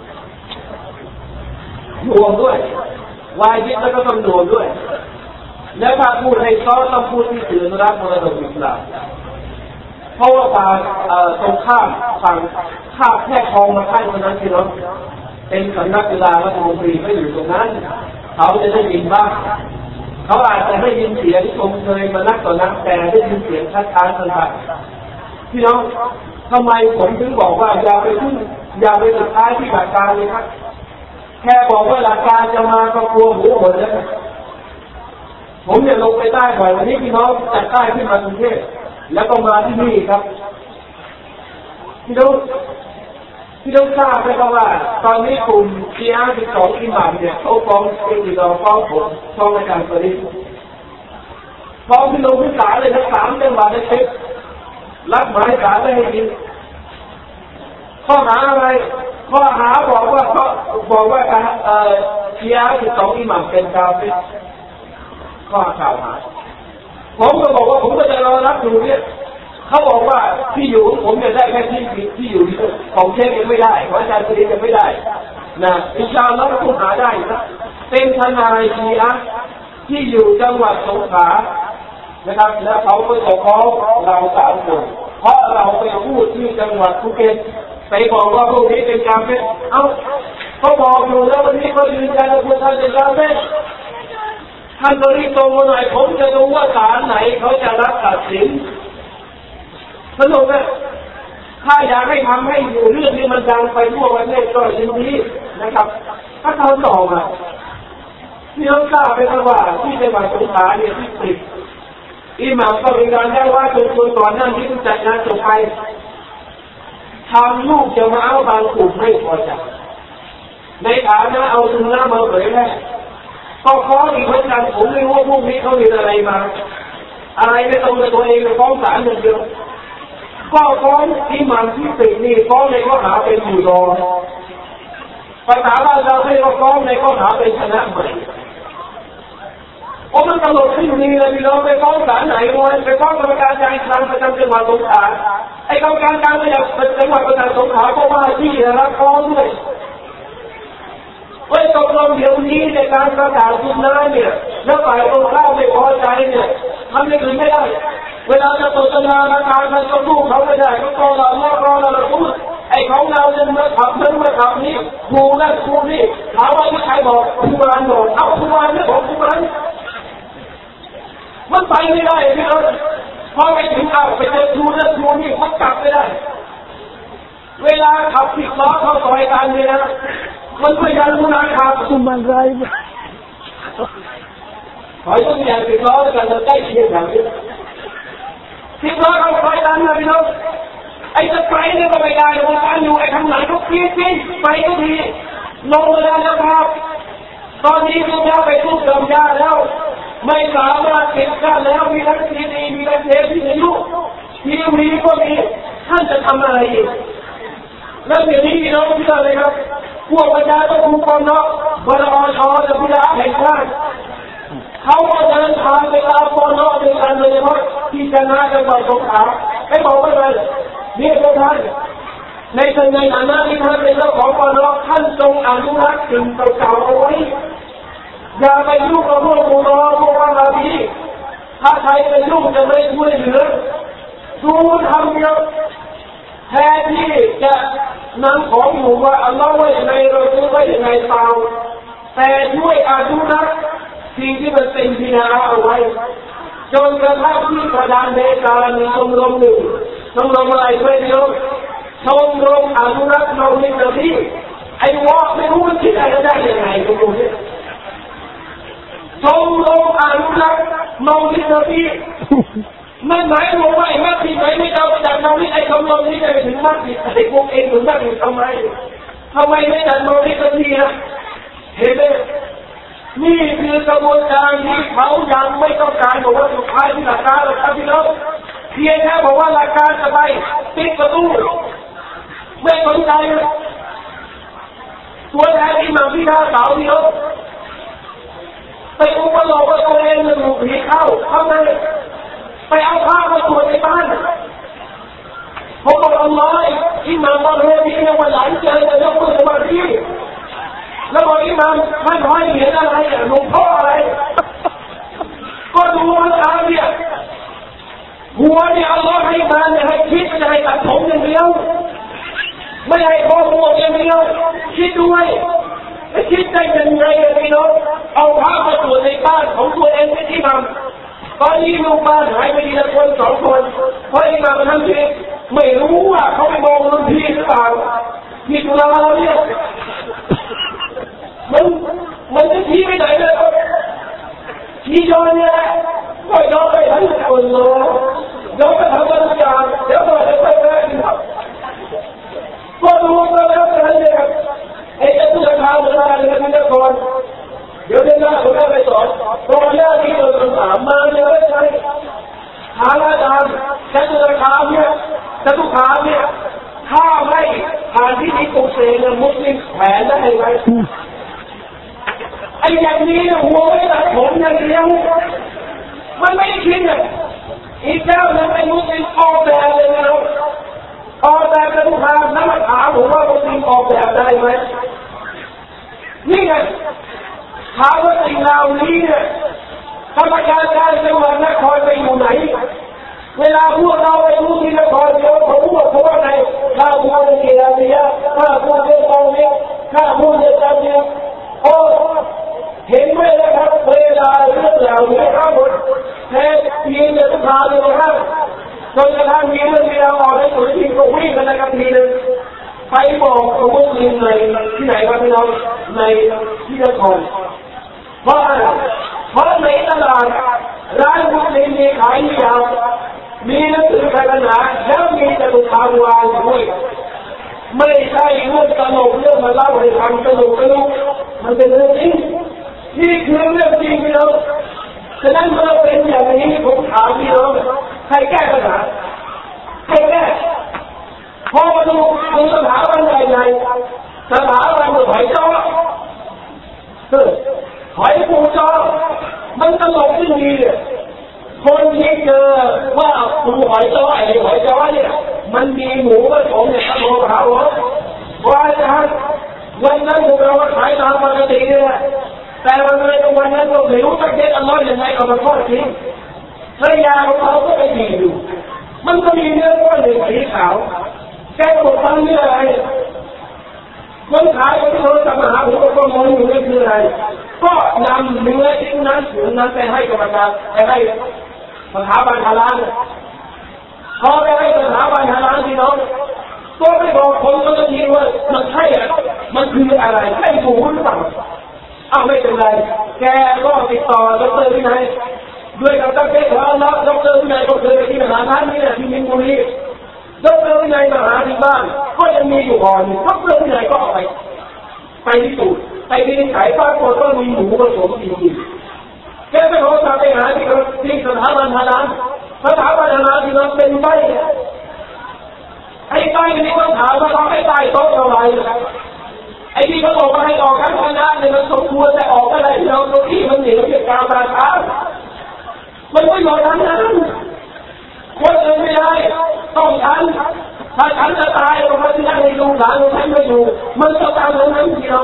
รวมด้วยวาญิบแล้วก็ต้องรวมด้วยและถ้าพูดให้ซ้อนต้องพูดที่ถือรับมรดกอิสลามเพราะว่าตรงข้ามฝั่งข้าแค่คลองมาใกล้ตรงนั้นที่เราเป็นสำนักจุฬารัฐมนตรีไม่อยู่ตรงนั้นเขาจะได้ยินบ้างเขาอาจจะได้ยินเสียงชมเชยมานักต่อนักแต่ได้ยินเสียงคัดค้านต่างๆพี่น้องทำไมผมถึงบอกว่าอย่าไปสุดท้ายที่หลักการเลยครับแค่บอกว่าหลักการจะมาก็กลัวหูหดแล้วผมเนี่ยลงไปใต้บ่อยวันนี้พี่น้องจากใต้ขึ้นมากรุงเทพแล้วก็มาที่นี่ครับพี่น้องทราบไหมครับว่าตอนนี้กลุ่มชีอะห์12อิหม่ามเนี่ยเขาฟ้องเป็นอีกแล้วฟ้องผมฟ้องอาจารย์ปริศฟ้องพี่น้องผู้ศาลเลยทั้ง3จังหวัดในเทปรับหมายศาลได้ให้ยินข้อหาอะไรข้อหาบอกว่าชีอะห์12อิหม่ามเป็นกาเฟรข้อกล่าวหาผมก็บอกว่าผมก็จะรอรับอยู่เนี่ยเขาบอกว่าที่อยู่ผมจะได้แค่ที่อยู่ของเชฟยังไม่ได้ของอาจารย์ปริศยังไม่ได้นะอินชาอัลลอฮ์ผู้หาได้นะเป็นทนายชีอะห์ที่อยู่จังหวัดสงขลานะครับแล้วเขาไปฟ้องเรา3 คนเพราะเราไปพูดที่จังหวัดภูเก็ตไปบอกว่าพวกนี้เป็นกาเฟรเขาบอกอยู่แล้ววันนี้เขายืนยันว่าพวกท่านเป็นกาเฟรท่านบริสุทธิ์มาหน่อยผมจะดูว่าศาลไหนเขาจะรับตัดสินสรุปนะถ้าอยากให้ทำให้อยู่เรื่องนี้มันดังไปทั่วประเทศก็ยินดีนะครับถ้าเขาตอบอ่ะที่เราทราบไปว่าที่จังหวัดสงขลาเนี่ยที่ติดอิหม่ามก็มีการได้ว่าเป็นคนก่อนหน้าที่จัดงานจบไปทำลูกจะมาเอาบางกลุ่มไม่พอใจในฐานะเอาสุนนะมาเผยแพร่ก็ฟ้องอีกเหมือนกันผมไม่รู้ว่าพวกนี้เขามีอะไรมาอะไรไม่ตรงกับตัวเองเลยฟ้องศาลอย่างเดียวก็ฟ้องอิหม่ามที่ติดนี่ฟ้องในข้อหาเป็นอยู่รอภาษาบ้านเราให้เราฟ้องในข้อหาเป็นชนะใหม่มันตลกขึ้นนี่เลยพี่น้องไปฟ้องศาลไหนไปฟ้องกรรมการการอิสลามประจำจังหวัดสงขลาไอ้กรรมการการจังหวัดประจำสงขลาก็ว่าที่รับฟ้องด้วยตกลงเดี๋ยวนี้ในการประกาศสุนนะเนี่ยแล้วฝ่ายตรงข้ามไม่พอใจเนี่ยทำอย่างอื่นไม่ได้เวลาจะตรวจนาราคามันก็สู้เขาไม่ได้ก็รอเราพูดไอ้ของเราจะมาขับเนี้ครูนั่นครูนี่ถามว่าที่ใครบอกครูบาลบอกเอาครูบาลไม่บอกครูบาลมันไปไม่ได้พี่น้องพอไปถึงไปเจอครูนั่นครูนี่เขาจับไม่ได้เวลาขับผิดล้อเข้าซอยกันเนี่ยนะมันไม่ยันมุนาครับมันไรขอต้องอย่างผิดล้อกันเราใกล้เคียงอย่างนี้ผิดล้อเข้าซอยกันนะพี่น้องไอ้จะไปเนี่ยก็ไม่ได้วงการอยู่ไอ้ทางไหนก็ปีนไปก็ดีลงเวลาแล้วครับตอนนี้ทุกอย่างไปทุกเติมยาแล้วไม่สามารถเก็บได้แล้วมีทั้งซีดีมีทั้งเทปวิทยุทีวีก็มีท่านจะทำอะไรอีกแล้วเดี๋ยวนี้พี่น้องเชื่อเลยครับพวกประชาชนทุกคนเนาะบลช.จะพิจารณาแห่งชาติเขาก็เดินทางไปตามปน.ในการโดยเฉพาะที่ชนะจังหวัดสงขลาให้บอกไว้เลยนี่คือท่านในฐานะที่ท่านเป็นเจ้าของปน.ท่านจงอนุรักษ์สิ่งเก่าๆเอาไว้อย่าไปยุ่งกับพวกมูลพวกวาฮาบีถ้าใครไปยุ่งจะไม่ช่วยเหลือดูทำเยอะแทนที่จะนำของอยู่ว่าอัลลอฮ์ไว้ในเราซื้อไว้ในเตาแต่ช่วยอนุรักษ์สิ่งที่มันเป็นพินาเอาไว้จนกระทั่งที่ประธานเดชามีชมรมหนึ่งชมรมอะไรไม่รู้ชมรมอนุรักษ์เราในประเทศไอ้วะไม่รู้มันคิดอะไรได้ยังไงคุณดูนี่ชมรมอนุรักษ์เราในประเทศมันหมายถึงว่าไอ้มัสยิดไหนไม่เอาจากเราที่ไอ้ชมรมนี้จะไปถึงมัสยิดไอ้พวกเองถึงมัสยิดทำไมไม่จัดเราที่ประเทศนะเห็นไหมนี่คือกระบวนการที่เขายังไม่ต้องการบอกว่าสุดท้ายที่หลักการเราทำที่เราเพียงแค่บอกว่าหลักการจะไปปิดประตูไม่สนใจตัวแทนที่มาที่ท่าเสาที่เราไปอุปโลกว่าตัวเองมันถูกผีเข้าทำไมไปเอาผ้ามาตรวจในบ้านผมบอกอัลลอฮ์อิหม่ามตอนเรียนที่วันหลังเจอจะยกมือสมาธิแล้วบอกอิหม่ามท่านห้อยเหรียญอะไรหลวงพ่ออะไรก็ดูมันตามเนี่ยหัวเนี่ยอัลลอฮ์ให้มาเนี่ยให้คิดไม่ให้ตัดผมอย่างเดียวไม่ให้ข้อมูลอย่างเดียวคิดด้วยคิดได้ยังไงพี่น้องเอาผ้ามาตรวจในบ้านของตัวเองไม่ที่ทำตอนนี้ลูกบ้านหายไปทีละคนสองคนเพราะอิหม่ามท่านเองไม่รู้ว่าเขาไปมองรุ่นพี่หรือเปล่าผิดเราเนี่ยมันจะชี้ไปไหนเลยชี้ย้อนเนี่ยก็ย้อนไปทั้งคนเลยย้อนไปทั้งบรรยากาศเดี๋ยวจะไปแก้ก็รู้มาแล้วกันเนี่ยไอ้เจ้าตุลาการเหมือนกันเลยที่นครเดี๋ยวเดือนหน้าผมจะไปสอนตอนแรกที่เราถามมาเนี่ยไม่ใช่ถามอาจารย์เจ้าตุลาการเนี่ยถ้าไม่ผ่านที่ตุเซนมุสลิมแขวนได้ไหมไอ้อย่างนี้เนี่ยหัวไม่ตัดผมอย่างเดียวมันไม่ได้คิดเลยอีกเจ้านั้นไอ้มุสลิมออกแบบเลยนะออกแบบกระดูกหางน้ำมันถามผมว่ามุสลิมออกแบบได้ไหมนี่ไงถามว่าสิ่งเหล่านี้เนี่ยกรรมการจังหวัดนครไปอยู่ไหนเวลาพวกเราไปรู้ที่นครเดียวผมพูดเพราะว่าไงข้าพูดในเกียรติยศข้าพูดในตรงนี้ข้าพูดในจำเนี่ยโอ้เห็นไหมนะครับเวลาเรื่องเหล่านี้ทั้งหมดแท้ทีเนี่ยทุกทางเลยนะครับจนกระทั่งมีเรื่องที่เราออกในสุดที่ก็วิ่งกันนะครับทีนึงไปบอกกับมุสลิมในที่ไหนวะพี่น้องในที่นครเพราะในตลาดร้านมุสลิมมีขายยามีหนังสือศาสนาแล้วมีจตุคามวางด้วยไม่ใช่เรื่องตลกเรื่องมาเล่าให้ฟังตลกมันเป็นเรื่องจริงนี่คือเรื่องจริงพี่น้องฉะนั้นเมื่อเป็นอย่างนี้ผมถามพี่น้องใครแก้ปัญหาใครแก้พอมาดูสถาบันใหญ่ๆสถาบันหอยจ้อหอยปูจ้อมันตลกที่ดีเนี่ยคนที่เจอว่าปูหอยจ้อไอ้หอยจ้อเนี่ยมันมีหมูผสมเนี่ยโทรหาว่าอาจารย์วันนั้นพวกเราขายตามปกติเนี่ยแต่วันนั้นเราไม่รู้สักเด็ดอร่อยยังไงเอามาทอดทิ้งแล้วยาของเขาก็ไปดีอยู่มันก็มีเนื้อก้อนหนึ่งสีขาวแกบอกตั้งเนื้ออะไรคนขายคนที่เขาจะมาหาผมก็มองอยู่นี่คืออะไรก็นำเนื้อชิ้นนั้นถึงนั้นไปให้กรรมการไปให้สถาบันฮาลาลพอไปให้สถาบันฮาลาลพี่น้องก็ไม่บอกคนก็จะคิดว่ามันใช่อะมันคืออะไรใช่หมูหรือเปล่าไม่เป็นไรแกก็ติดต่อดร.ที่ไหนด้วยกับตั้งใจของอัลลอฮ์ดร.ที่ไหนก็เคยที่มหาท่านนี่แหละที่มินบุรีดร.ที่ไหนมาหาที่บ้านก็ยังมีอยู่ก่อนดร.ที่ไหนก็เอาไปที่สูตรไปที่ขายปลาโคตรมีหมูผสมจริงๆแกไปขอสั่งไปมันเป็นใบไอ้ใบนี่ก็ถามว่าเขาให้ใต้โต๊ะเท่าไหร่ไอ้ที่เขาบอกว่าให้ออกทั้งคณะเนี่ยมันสมควรจะออกอะไรเราตรงที่มันเหนียวเกี่ยวกับราคามันไม่ยอมทั้งนั้นคนอื่นไม่ได้ต้องฉันถ้าฉันจะตายเราไม่ได้ให้ลูกหลานฉันไม่อยู่มันจะตามนั้นทีเดียว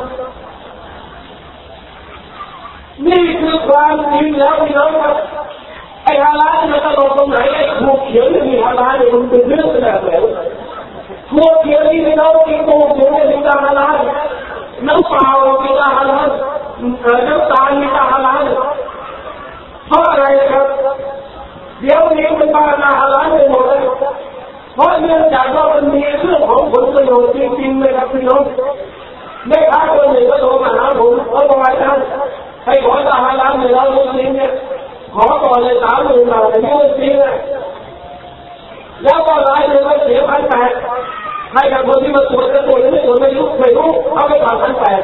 นี่คือความจริงแล้วพี่น้องครับไอ้ฮาลาลมันตลกตรงไหนไอ้ถูกเขียวนี่มีฮาลาลเนี่ยมันเป็นเรื่องขนาดไหนถูกเขียวนี่พี่น้องกินถูกเขียวเนี่ยมีตาฮาลาลน้ำเปล่ามีตาฮาลาลน้ำตาลมีตาฮาลาลเพราะอะไรครับเดี๋ยวนี้มันมาหน้าฮาลาลไปหมดเลยเพราะเนื่องจากว่ามันมีเรื่องของผลประโยชน์จริงๆเลยครับพี่น้องแม่ค้าคนหนึ่งก็โทรมาหาผมเขาบอกว่าท่านให้ขอตาฮาลาลในเราลูกศิษย์เนี่ยขอก่อนเลย30,000 บาทแต่ไม่ได้จริงนะแล้วก็รายเดือนก็เสีย1,800ให้กับคนที่มาตรวจจะตรวจหรือไม่ตรวจไม่รู้เอาไปก่อน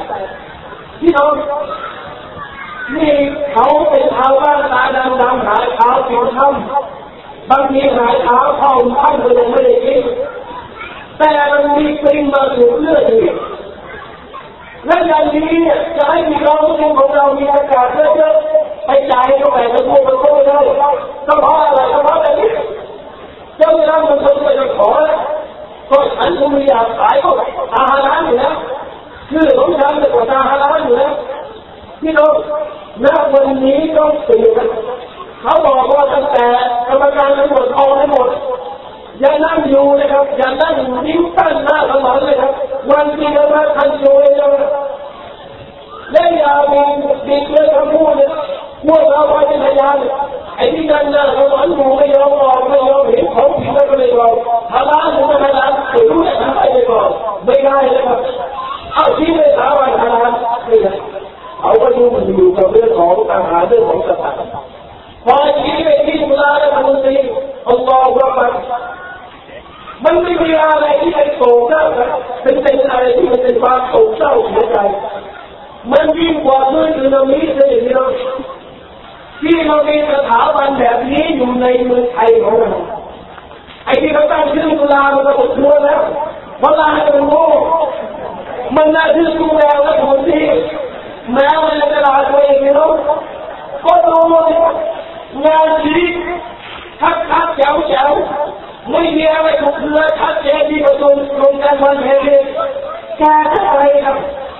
1,800พี่น้องนี่เขาเป็นชาวบ้านตาดำหายขาวผิวค่ำบางทีหายขาวเข้าค่ำก็ยังไม่ได้กินแต่มันมีปริงมาสูบเลือดอีกและอย่างนี้จะให้พี่น้องทุกคนของเรามีอากาศเยอะๆไปจ่ายก็แบบจะพูดไม่ได้ก็เพราะอะไรก็เพราะแบบนี้เจ้าหน้าที่มันคนไปจะขอก็ฉันคงไม่อยากขายก็อาหารอยู่แล้วชื่อของฉันเป็นอาหารอยู่แล้วพี่น้องณวันนี้ต้องเปลี่ยนเขาบอกว่าตั้งแต่กรรมการทั้งหมดเอาให้หมดอย่านั่งอยู่นะครับอย่านั่งนิ้วตั้งหน้าถนนเลยครับวันที่เราทันอยู่เลยและอย่ามีเรื่องคำพูดเนี่ยพวกเราไปเป็นพยานไอ้ที่นั่นน่ะถนนอยู่ไม่ยอมออกไม่ยอมเห็นของผิดก็เลยบอกทำร้านหรือไม่ทำร้านไม่รู้จะทำอะไรก่อนไม่ได้เลยครับเอาที่ไม่สามารถทำร้านไม่ได้เขาก็ดูมันอยู่กับเรื่องของอาหารเรื่องของสถานพอที่ไปที่สุราและมันตีอัลลอฮฺว่ามันไม่มีอะไรที่เป็นโศกเศร้าเป็นอะไรที่มันเป็นความโศกเศร้าเสียใจมันยิ่งกว่าคลื่นสึนามิเลยที่เรามีสถาบันแบบนี้อยู่ในเมืองไทยของเราไอ้ที่เขาตั้งชื่อสุรามันก็ตกตัวแล้วเวลาเป็นโง่มันน่าชื่อสุราแล้วคนที่แม้ว่าจะลาตัวเองไม่รู้ก็ดูงานดีทักแจ๋วไม่มีอะไรถูกเลือชัดเจนที่ประชุมลงกันวันเฮลิแกอะไรครับ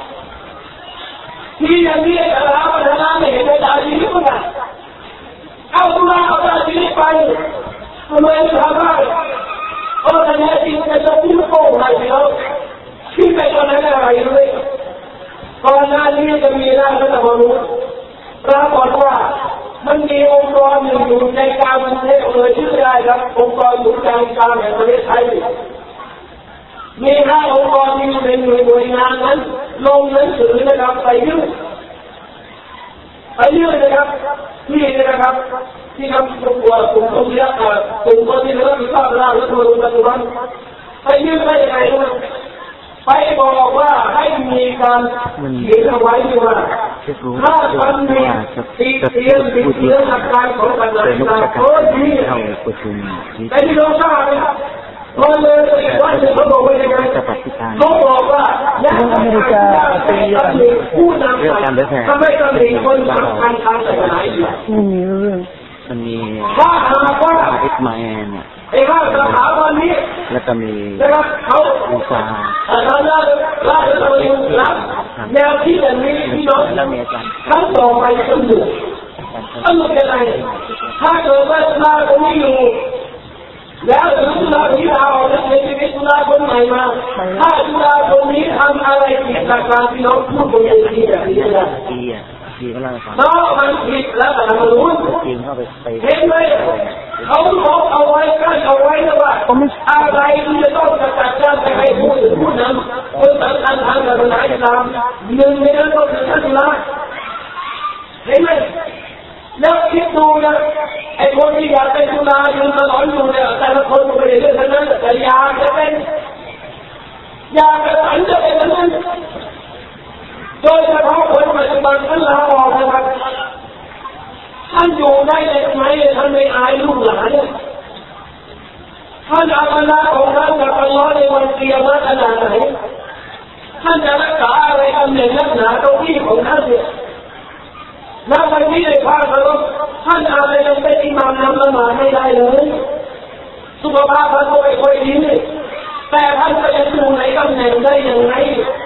ที่อย่างนี้จะรับปัญหาไม่เห็นในตาชีวิตมั้งอ่ะเอาตุลาเอาตาชีวิตไปทำไมไม่ทำได้เพราะแต่แน่จริงจะจะพูดโกงอะไรแล้วที่ไปตอนนั้นอะไรเลยก่อนหน้านี้จะมีร่างรัฐธรรมนูญปรากฏว่ามันมีองค์กรอยู่ในการประเทศชื่ออะไรครับองค์กรอยู่ในการแห่งประเทศไทยมี5 องค์กรที่อยู่ในหน่วยงานนั้นลงหนังสือนะครับไปยื่นนะครับที่นะครับที่ทำตัวกลุ่มคนที่รับกลุ่มคนที่รับผิดชอบร่างรัฐธรรมนูญปัจจุบันไปยื่นได้ยังไงนะไปบอกว่าให้มีการเขียนเอาไว้ว่าถ้าท่านมีเตียนหลักการของการศึกษาโค้ดนี้แต่ที่เราทราบนะครับตอนเลยวันนี้เขาบอกว่ายังไงเขาบอกว่าอเมริกาเป็นผู้นำทำไมต้องมีคนสำคัญทางศาสนาอยู่มันมีถ้าหากว่าอิสมาเอลเนี่ยไอ้ข้าสถาบันนี้แล้วก็มีเขาซาราชธรรมนูญรับแนวที่แบบนี้พี่น้องทั้งต่อไปจนถึงต้องเป็นอะไรถ้าเกิดว่าสุราคนนี้อยู่แล้วถึงสุราที่เราแล้วในชีวิตสุราคนใหม่มาถ้าสุราคนนี้ทำอะไรผิดหลักการพี่น้องพูดบนเวทีแบบนี้นะน้องมันผิดแล้วแต่เรารู้เห็นไหมเขาบอกเอาไว้กันเอาไว้นะว่าอะไรที่จะต้องจัดการไปให้ผู้นำคนสำคัญทางศาสนาอิสลามหนึ่งในนั้นก็คือท่านละเห็นไหมแล้วคิดดูนะไอ้คนที่อยากเป็นสุราอยู่ตลอดอยู่เนี่ยแต่ละคนก็ไม่ได้เรื่องนั้นแต่อยากจะเป็นฝันจะเป็นนั้นโดยเฉพาะคนปัจจุบันท่านลาออกนะครับท่านอยู่ได้ไหมท่านไม่อายลูกหลานท่านอามานาของท่านกับอัลลอฮ์ในวันเกียรติขนาดไหนท่านจะรักษาอะไรตำแหน่งนักหนาตรงที่ของท่านเนี่ยณวันนี้ในภาคเราท่านอาจจะเป็นอิหม่ามนำละหมาดไม่ได้เลยสุขภาพท่านก็ไม่ค่อยดีแต่ท่านก็จะอยู่ในตำแหน่งได้อย่างไร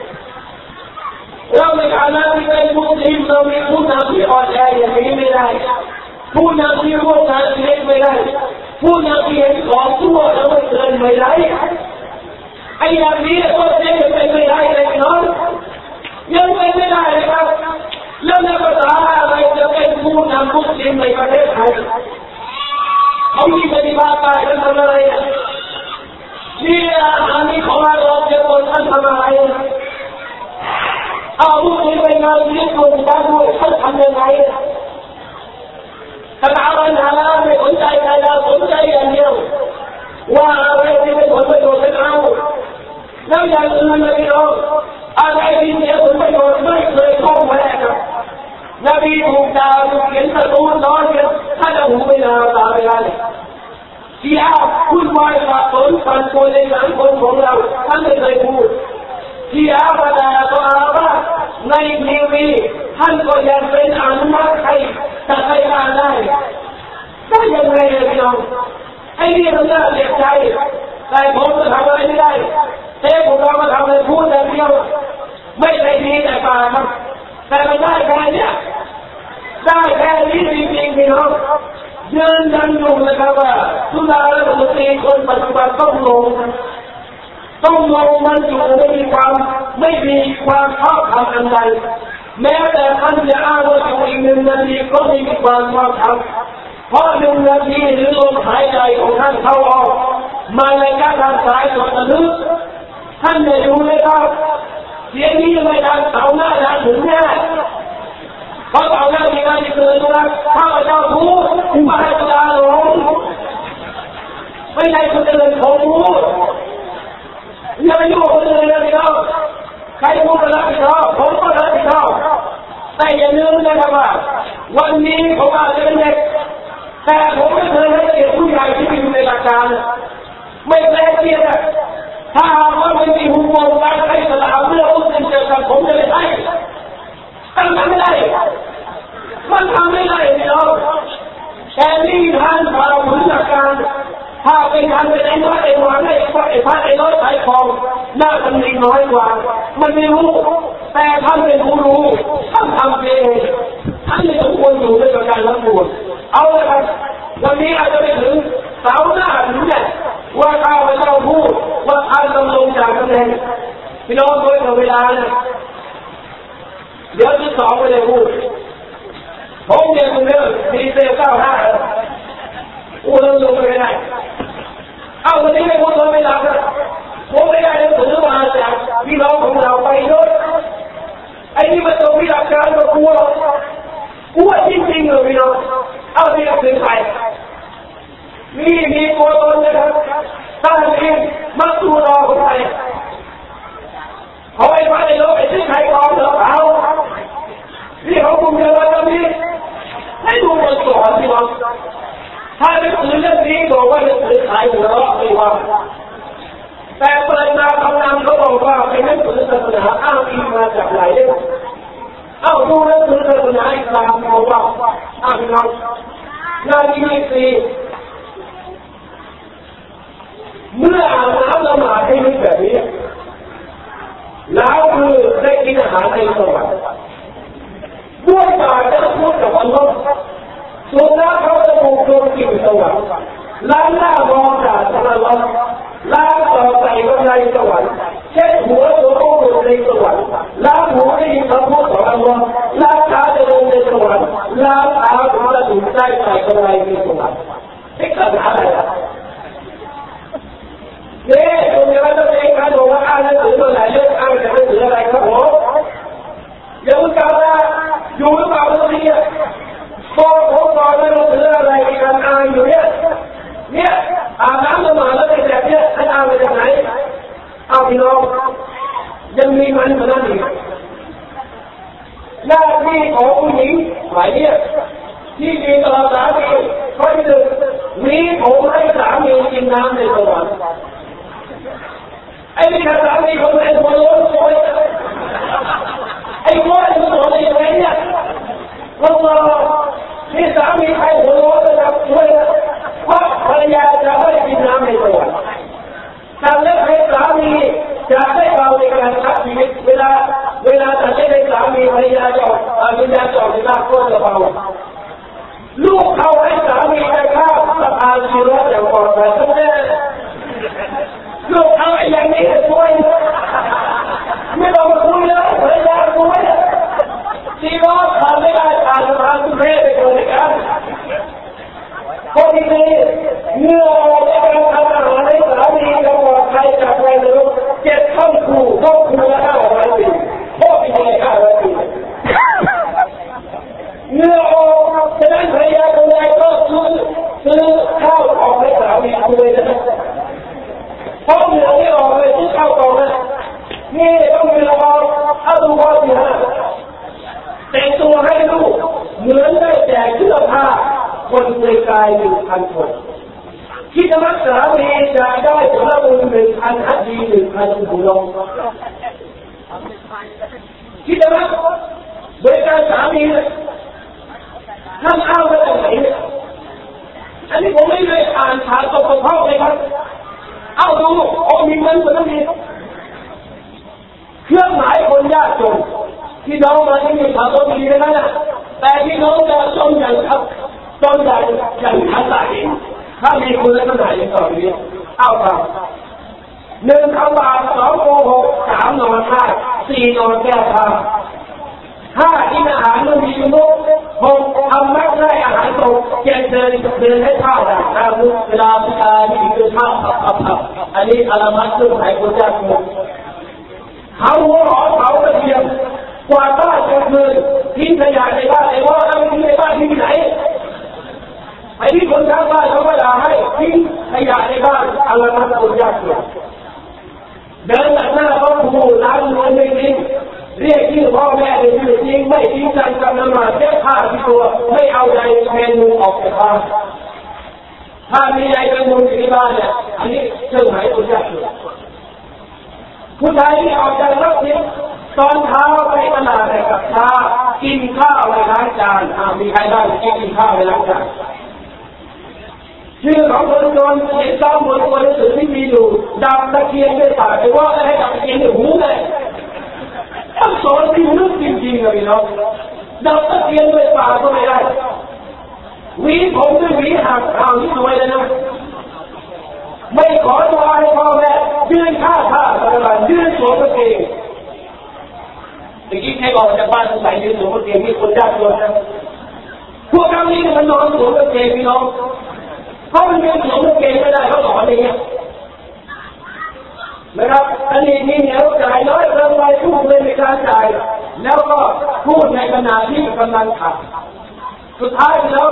เราในฐานะที่เป็นมุสลิมเรามีผู้นำที่อ่อนแออย่างนี้ไม่ได้ผู้นำที่ร่วมงานเล็กไม่ได้ผู้นำที่เห็นของชั่วแล้วไม่เกินไม่ได้ไอ้อย่างนี้ก็จะเป็นไม่ได้เลยน้องยังเป็นไม่ได้เลยครับแล้วในภาษาอะไรจะเป็นผู้นำมุสลิมในประเทศไทยเขามีปฏิบัติการทำอะไรนี่อาหารนี้ของเราจะโดนท่านทำอะไรเอาผู้ที่ไปงานที่คนบ้านด้วยท่านทำยังไงถ้าถามปัญหาแล้วไม่สนใจใครแล้วสนใจอย่างเดียวว่าอะไรที่เป็นผลประโยชน์เป็นเอาแล้วอย่างอื่นเลยเราอะไรที่เสียผลประโยชน์ไม่เคยข้องแวะครับนบีถูกด่าถูกเขียนตะตูนน้อยเนี่ยถ้าจะหูไม่นาตาไม่ได้ที่อาคุณวายสับสนปั่นป่วนในสังคมของเราท่านไม่เคยพูดที่อาประดาก็อาว่าในทีวีท่านก็ยังเป็นอนุมัติให้จะให้การได้ได้ยังไงเลยพี่น้องไอ้นี่มันน่าเสียใจแต่ผมจะทำอะไรไม่ได้เจ๊ผมเรามาทำอะไรพูดแต่เดียวไม่ได้ดีแต่ปากครับแต่มันได้แค่นี้ได้แค่นี้จริงๆพี่น้องยืนยันอยู่นะครับว่าสุดาและสตรีคนปัจจุบันต้องลงมันอยู่ไม่มีความชอบธรรมอันใดแม้แต่ท่านจะอ้างว่าอยู่อีก1 นาทีก็ไม่มีความชอบธรรมเพราะ1 นาทีหรือลมหายใจของท่านเข้าออกมาในการทางสายส่วนลึกท่านจะอยู่เลยครับเสียงนี้ไม่ดังเสาหน้าดังถึงแน่เพราะเสาหน้ามีการเกิดนะถ้าเจ้าพูดมาให้ตาหลงไม่ได้คนอื่นเขาพูดอย่าไปยุ่งคนอื่นเลยเราใครพูดก็รับผิดชอบผมก็รับผิดชอบแต่อย่าลืมนะครับว่าวันนี้ผมอาจจะเป็นเด็กแต่ผมไม่เคยให้เด็กผู้ใหญ่ที่อยู่ในหลักการไม่แปลกเกียรติถ้าว่าไม่มีหุ่นวงการให้สลามเรื่องผู้เจอกันผมจะไม่ได้ตั้งไม่ได้มันทำไม่ได้พี่น้องแต่นี่ท่านพาเราถึงหลักการถ้าเป็นทางเป็นไอ้น้อยไอ้หวานไอ้พระไอ้น้อยขายของหน้ามันมีน้อยกว่ามันไม่รู้แต่ท่านเป็นผู้รู้ท่านทำเองท่านไม่สมควรอยู่ในการรับบุญเอาเลยครับวันนี้อาจจะไปถึงเสาหน้าถึงเนี่ยว่าข้าพเจ้าพูดว่าท่านต้องลงจากตำแหน่งพี่น้องโดยเวลาเนี่ยเดี๋ยวที่2ไม่ได้พูดผมเนี่ยมึงเนี่ยดีเซล95พูดแล้วลงไม่ได้เอาวันนี้ไม่พูดแล้วไม่รับนะผมไม่ได้หนังสือมาจากพี่น้องของเราไปเยอะไอ้นี่มันต้องมีหลักการกับกูจริงๆเลยพี่น้องเอาที่หนังสือไปมีตัวตนนะครับตั้งเองมาสู่รอคนไทยเขาไอ้มาในโลกไอ้ที่ใครกองเหรอเอาที่เขาคุมเดินมาตรงนี้ให้ดูบนสอนพี่น้องถ้าหนังสือเรื่องนี้บอกว่าหนังสือขายหัวเราะไม่ว่าแต่เปิดมาคำนำเขาบอกว่าเป็นหนังสือศาสนาอ้างอิงมาจากไหนเอาดูหนังสือศาสนาอิสลามบอกว่าอ้างเราหน้าที่4เมื่ออาบน้ำละหมาดให้นึกแบบนี้แล้วคือได้กินอาหารในสวรรค์ด้วยปากจะพูดกับอัลลอฮ์สูงแล้วเขาจะถูกโดนกินสวรรค์ล้างหน้ามองจากอัลลอฮ์ล้างต่อใส่ก็ในสวรรค์เช็ดหัวตัวโอ้ในสวรรค์ล้างหัวได้ยินคำพูดของอัลลอฮ์ล้างขาจะลงในสวรรค์ล้างเท้าจะถูกใส่ใส่ก็ในสวรรค์นี่ปัญหาอะไรล่ะเนี่ยตรงนี้เราต้องเองการบอกว่าอ้างหนังสือตัวไหนเรื่องอ้างจากหนังสืออะไรครับผมอย่าเพิ่งกล่าวนะอยู่หรือเปล่าตรงนี้บอกผมก่อนว่าหนังสืออะไรการอ้างอยู่เนี่ยอาบน้ำละหมาดแล้วเป็นแบบนี้ให้อ้างมาจากไหนเอาพี่น้องยังมีมันขนาดนี้หน้าที่ของผู้หญิงหลายเนี่ยที่มีตลอดสายปีข้อที่1 มีผมให้สามีกินน้ำในสวรรค์ไอ้ที่สามีเขาเป็นคนล้นโวยไอ้คนที่สอนไอ้เวรเนี่ยเราที่สามีใครหัวโล้นนะครับช่วยนะเพราะภรรยาจะไม่กินน้ำในสวรรค์การเลือกให้สามีจะได้เบาในการใช้ชีวิตเวลาจะให้สามีภรรยาจอดที่หน้าก็จะเบาลูกเขาให้สามีไปข้าวสะพานชีวิตอย่างปลอดภัยทั้งนั้นลูกเขาอย่างนี้ช่วยไม่ต้องมาคุยแล้วภรรยาคุยชีวิตทำไม่ได้ผ่านสะพานทุเรศไปเลยกันคนนี้เมื่อเราได้ทำอาหารให้สามีเราปลอดภัยจากไวรัส7 ต้องครูละ500 ปีพ่อปีนี้500 ปีเมื่อเราจะได้ภรรยาคนใดก็ซื้อข้าวออกให้สามีด้วยนะเพราะเหนือที่ออกเลยซื้อข้าวกล่องนะนี่ต้องมีระวังถ้าดูข้อที่5แต่งตัวให้ลูกเหมือนได้แจกเสื้อผ้าคนเปลือยกาย 1,000 คนที่จะรักษาเองจะได้ผลบุญ 1,000 ฮัจญี 1,000 บุญลงที่จะรักบริการสามีท่านเอาไปจากไหนอันนี้ผมไม่ได้อ่านผ่านตกเข้าเลยครับเอาดูมีเงินคนนั้นมีเครื่องหมายคนยากจนที่น้องมาที่มีฐานะดีนะแต่ที่น้องจะจนอย่างครับจนอย่างทันใจถ้ามีคุณลักษณะอย่างต่อไปนี้เอาครับ1 เอาบาท2 โกหก3 นอนท่า4 นอนแก้ผ้า5 กินอาหารมันมีมุก6 ทำแม็กได้อาหารตก7 เดินให้ข้าวได้เวลาพิการนี่คือข้าวอันนี้อารมัดซึ่งหายคนยากจนเขาหัวหอเขากระเทียมกวาดบ้านกลางคืนทิ้งขยะในบ้านไอ้ว่าเอาทิ้งในบ้านที่ไหนไอ้ที่คนข้างบ้านเขาไม่ด่าให้ทิ้งขยะในบ้านอารมัดคนยากจนเดินตัดหน้าเขาผูล้างมือไม่ทิ้งเรียกชื่อพ่อแม่เป็นชื่อจริงไม่ทิ้งกันกับน้ำมันแค่ผ้าที่ตัวไม่เอาใจแมนมูออกจากบ้านถ้ามีใจเป็นมูอยู่ที่บ้านเนี่ยอันนี้เครื่องหมายคนยากจนผู้ชายที่ออกจากรถเนี่ยตอนเช้าไปตลาดแต่กับชากินข้าวในร้านจานมีใครได้กินข้าวในร้านจานชื่อของคนจนเห็นต้องบนตัวหนังสือที่มีอยู่ดับตะเกียงด้วยปากแต่ว่าให้ดับตะเกียงด้วยหูเลยต้องสอนที่ลึกจริงๆเลยเนาะดับตะเกียงด้วยปากก็ไม่ได้หวีผมด้วยหวีหักที่สวยเลยนะไม่ขอตัวให้พ่อแม่ยืนผ้าอะไรยืนสวมกางเกงเมื่อกี้ใครบอกจากบ้านใส่ยืนสวมกางเกงมีคนยากจนนะพวกคำนี้มันนอนสวมกางเกงพี่น้องเขาเป็นสวมกางเกงไม่ได้เขาสอนอย่างเงี้ยนะครับอันนี้นี่เนี่ยจ่ายน้อยเกินไปพูดเลยในการจ่ายแล้วก็พูดในขณะที่กำลังขับสุดท้าย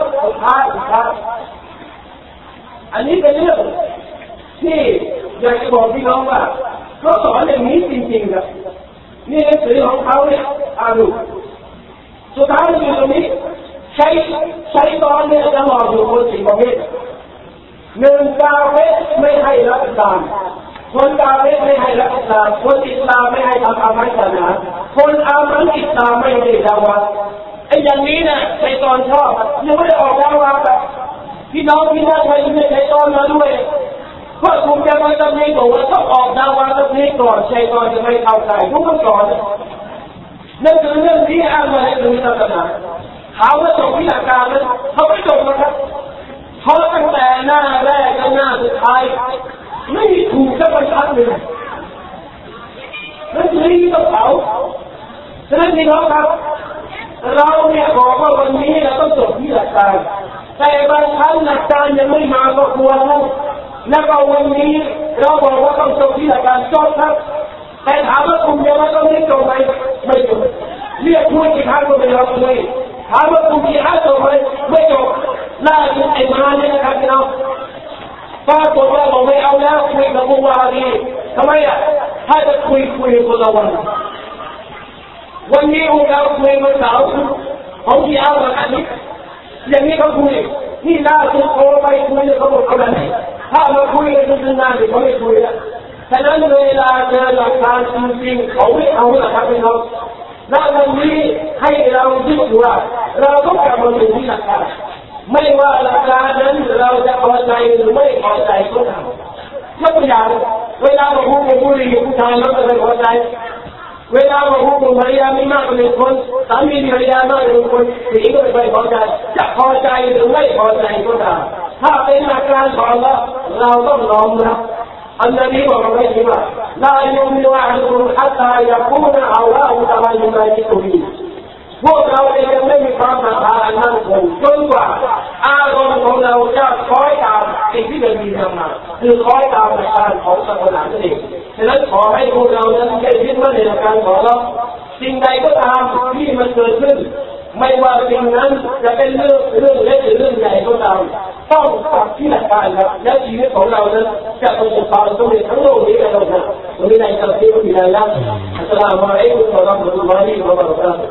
อันนี้เป็นเรื่องที่อยากจะบอกพี่น้องว่าเขาสอนอย่างนี้จริงๆครับนี่หนังสือของเขาเนี่ยดูสุดท้ายอยู่ตรงนี้ใช้ตอนเนี่ยจะหลอกอยู่คน4 ประเภท1 กาเฟไม่ให้รับอิสลามคนกาเฟไม่ให้รับอิสลามคนอิสลามไม่ให้ทำอามัลศาสนาคนอามัลอิสลามไม่ให้ดาวะไอ้อย่างนี้นะใช้ตอนชอบยังไม่ได้ออกดาวะแบบพี่น้องที่นั่งไปไม่ใช้ตอนมาด้วยเพราะผมจะมาตำหนิบอกว่าต้องออกดาวาตำหนิก่อนใช้ตอนจะไม่เข้าใจทุกคนก่อนนั่นคือเรื่องที่อ้างมาในหนังสือศาสนาถามว่าจบที่หลักการนั้นเขาไม่จบนะครับเขาตั้งแต่หน้าแรกจนหน้าสุดท้ายไม่ถูกสักบรรทัดหนึ่งนั่นคือที่ต้องเขาฉะนั้นพี่น้องครับเราเนี่ยบอกว่าวันนี้เราต้องจบที่หลักการแต่บางครั้งหลักการยังไม่มาก็ควรนะแล้วก็วันนี้เราบอกว่าต้องจบที่หลักการจบครับแต่ถามว่าคุณจะมาต้องจบไหมไม่จบเรียกพูดกี่ครั้งก็ไม่รับเลยถามว่าคุณกี่ครั้งจบไหมไม่จบน่าจะไอ้มาเนี่ยนะครับพี่น้องปรากฏว่าบอกไม่เอาแล้วคุยกับผู้ว่าดีทำไมถ้าจะคุยคนละวันนี้เราคุยวันเสาร์ของที่เอาวันอาทิตย์อย่างนี้เขาคุยนี่น่าจะโทรไปคุยกับเขาไหนถ้ามาคุยกันนานๆเขาไม่คุยแล้วฉะนั้นเวลาเจอหลักการจริงๆเขาไม่เอาหลักการไปเขาแล้ววันนี้ให้เรายึดว่าเราต้องกลับมาถึงที่หลักการไม่ว่าหลักการนั้นเราจะพอใจหรือไม่พอใจก็ตามยกตัวอย่างเวลาเราพูดกับผู้หญิงผู้ชายเราจะไม่พอใจเวลาเราพูดกับภรรยามีมากกว่าหนึ่งคนสามีภรรยามากกว่าหนึ่งคนผู้หญิงก็ไม่พอใจจะพอใจหรือไม่พอใจก็ตามถ้าเป็นหลักการของเราต้องน้อมรับอันนี้บอกเราไว้ที่ว่าลายุมิวะฮุรุฮัตตายะกูนะอัลลอฮุตะอาลายุมาจิตุบีพวกเราเองยังไม่มีความศรัทธาอันมั่นคงจนกว่าอารมณ์ของเราจะคล้อยตามสิ่งที่เรามีทำมาคือคล้อยตามหลักการของศาสนานั่นเองฉะนั้นขอให้พวกเรานั้นได้ยึดมั่นในหลักการของเราสิ่งใดก็ตามที่มันเกิดขึ้นไม่ว่าสิ่งนั้นจะเป็นเรื่องเล็กหรือเรื่องใหญ่ก็ตามต้องปรับที่หลักการครับและชีวิตของเรานั้นจะประสบความสำเร็จทั้งโลกนี้และโลกหน้าวันนี้ในสัปดาห์ที่แล้วอัสสลามุอะลัยกุมวะเราะห์มะตุลลอฮิวะบะเราะกาตุฮ์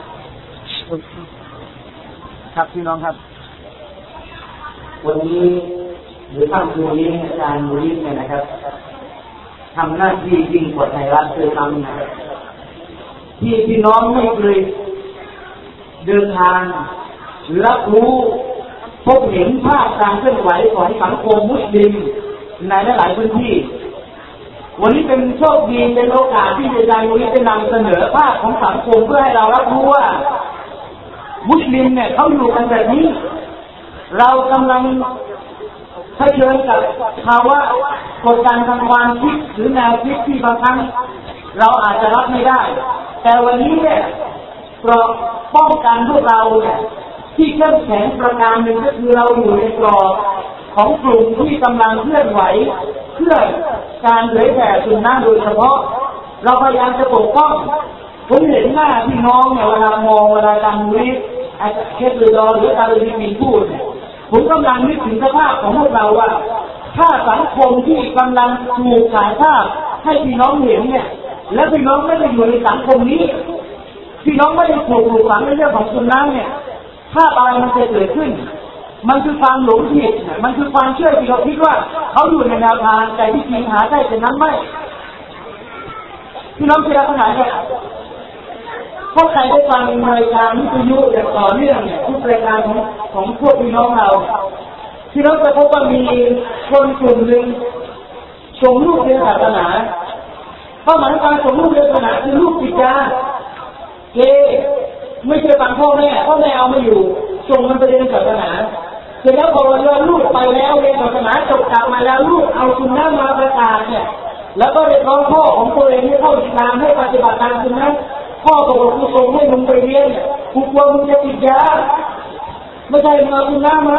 ครับพี่น้องครับวันนี้หรือค่ำคืนนี้อาจารย์มุลิเนี่ยนะครับทำหน้าที่ยิ่งกว่าไทยรัฐเคยทำนะครับที่พี่น้องไม่เคยเดินทางรับรู้พบเห็นภาพการเคลื่อนไหวของสังคมมุสลิมในหลายพื้นที่วันนี้เป็นโชคดีเป็นโอกาสที่อาจารย์มุลิจะนำเสนอภาพของสังคมเพื่อให้เรารับรู้ว่ามุสลิมเนี่ยเขาอยู่กันแบบนี้เรากำลังเผชิญกับภาวะกดดันทางความคิดหรือแนวคิดที่บางครั้งเราอาจจะรับไม่ได้แต่วันนี้เนี่ยเกราะป้องกันพวกเราเนี่ยที่เข้มแข็งประการหนึ่งก็คือเราอยู่ในกรอบของกลุ่มที่กำลังเคลื่อนไหวเพื่อการเผยแผ่สุนนะโดยเฉพาะเราพยายามจะปกป้องผมเห็นหน้าพี่น้องเนี่ยเวลามองเวลาดังวิทย์เคสหรือการเรียนมีพูดผมกำลังนึกถึงสภาพของพวกเราว่าถ้าสังคมที่กำลังถูกถ่ายภาพให้พี่น้องเห็นเนี่ยแล้วพี่น้องไม่ได้อยู่ในสังคมนี้พี่น้องไม่ได้ถูกปลูกฝังในเรื่องของสุนนะเนี่ยภาพอะไรมันจะเกิดขึ้นมันคือความหลงผิดมันคือความเชื่อที่เราคิดว่าเขาอยู่ในแนวทางแต่ที่จริงหาได้แต่นั้นไม่พี่น้องที่รักทั้งหลายเนี่ยพวกใครได้ฟังรายการวิทยุอย่างต่อเนื่องเนี่ยทุกรายการของพวกพี่น้องเราพี่น้องจะพบว่ามีคนกลุ่มหนึ่งส่งลูกเรียนศาสนาเพราะหมายการส่งลูกเรียนศาสนาคือลูกติดยาไม่ใช่ฟังพ่อแม่เอาไม่อยู่ส่งมันไปเรียนศาสนาเสร็จแล้วพอลูกไปแล้วเรียนศาสนาจบกลับมาแล้วลูกเอาสุนนะมาประกาศเนี่ยแล้วก็เรียกร้องพ่อของตัวเองให้เข้าอิสลามให้ปฏิบัติตามสุนนะพ่อบอกว่ากูส่งให้มึงไปเรียนกูกลัวมึงจะติดยาไม่ใช่มึงเอาสุนนะมา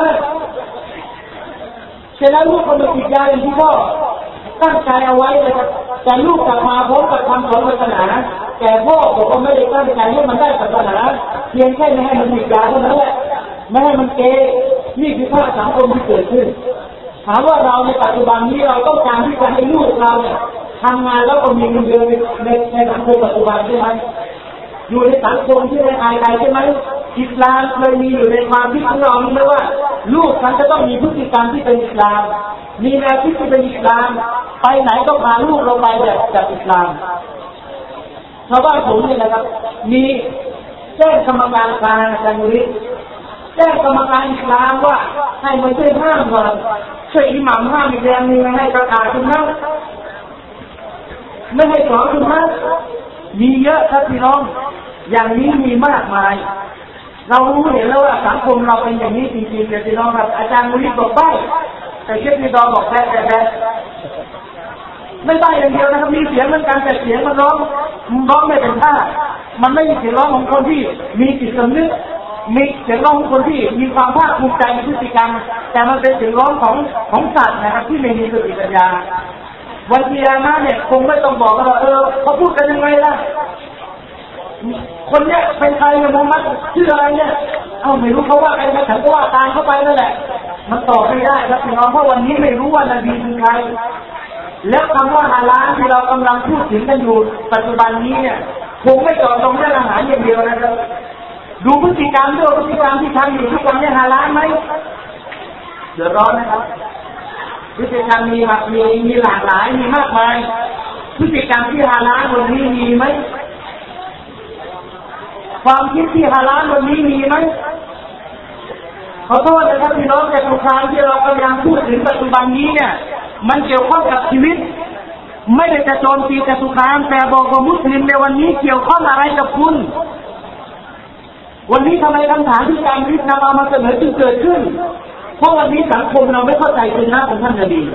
เสร็จแล้วลูกคนมาติดยาอย่างที่พ่อตั้งใจเอาไว้เลยครับแต่ลูกกลับมาพร้อมกับคำสอนศาสนาแต่พ่อบอกว่าไม่ได้ตั้งใจให้มันได้ศาสนาเพียงแค่ไม่ให้มันติดยาเท่านั้นแหละไม่ให้มันเกย์นี่คือภาพสังคมที่เกิดขึ้นถามว่าเราในปัจจุบันนี้เราต้องการที่จะให้ลูกเราเนี่ยทำงานแล้วก็มีเงินเดือนในสังคมปัจจุบันใช่ไหมอยู่ในสังคมที่ไม่อายใครใช่ไหมอิสลามเคยมีอยู่ในความคิดของเราไหมว่าลูกฉันจะต้องมีพฤติกรรมที่เป็นอิสลามมีแนวคิดที่เป็นอิสลามไปไหนก็พาลูกเราไปแบบอิสลามชาวบ้านผมเนี่ยนะครับมีแจ้งกรรมการจันทบุรีแจ้งกรรมการอิสลามว่าให้มาช่วยห้ามก่อนช่วยอิหม่ามห้ามอีกแรงนึงไม่ให้ประกาศคุณนะไม่ให้สอนคุณนะมีเยอะครับพี่น้องอย่างนี้มีมากมายเรารู้เห็นแล้วว่าสังคมเราเป็นอย่างนี้จริงๆเลยพี่น้องครับอาจารย์มุลิบอกได้แต่เชฟพี่ดอบอกแท้ไม่ได้อย่างเดียวนะครับมีเสียงเหมือนกันแต่เสียงมันร้องไม่เป็นท่ามันไม่มีเสียงร้องของคนที่มีจิตสำนึกมีเสียงร้องของคนที่มีความภาคภูมิใจในพฤติกรรมแต่มันเป็นเสียงร้องของสัตว์นะครับที่ไม่มีสติปัญญาวันที่มาเนี่ยคงไม่ต้องบอกว่าเขาพูดกันยังไงล่ะคนเนี้ยเป็นใครเนี่ยมูฮัมหมัดชื่ออะไรเนี่ยไม่รู้เขาว่าใครนะฉันก็ว่าตามเข้าไปนั่นแหละมันตอบไม่ได้ครับพี่น้องเพราะวันนี้ไม่รู้ว่านบีเป็นใครแล้วคำว่าฮาลาลที่เรากำลังพูดถึงกันอยู่ปัจจุบันนี้เนี่ยคงไม่จอดตรงเรื่องอาหารอย่างเดียวนะครับดูพฤติกรรมด้วยพฤติกรรมที่ทำอยู่ทุกวันนี้ฮาลาลไหมเดือดร้อนนะครับพฤติกรรมมีหลากหลายมีมากมายพฤติกรรมที่ฮาลาลวันนี้มีไหมความคิดที่ฮาลาลวันนี้มีไหมขอโทษนะครับพี่น้องแต่ทุกครั้งที่เรากำลังพูดถึงปัจจุบันนี้เนี่ยมันเกี่ยวข้องกับชีวิตไม่ได้จะโจมตีแต่ทุกครั้งแต่บอกว่ามุสลิมในวันนี้เกี่ยวข้องอะไรกับคุณวันนี้ทำไมคำถามที่การวิจารณ์เอามาเสนอจึงเกิดขึ้นเพราะวันนี้สังคมเราไม่เข้าใจคุณค่าของท่านนบี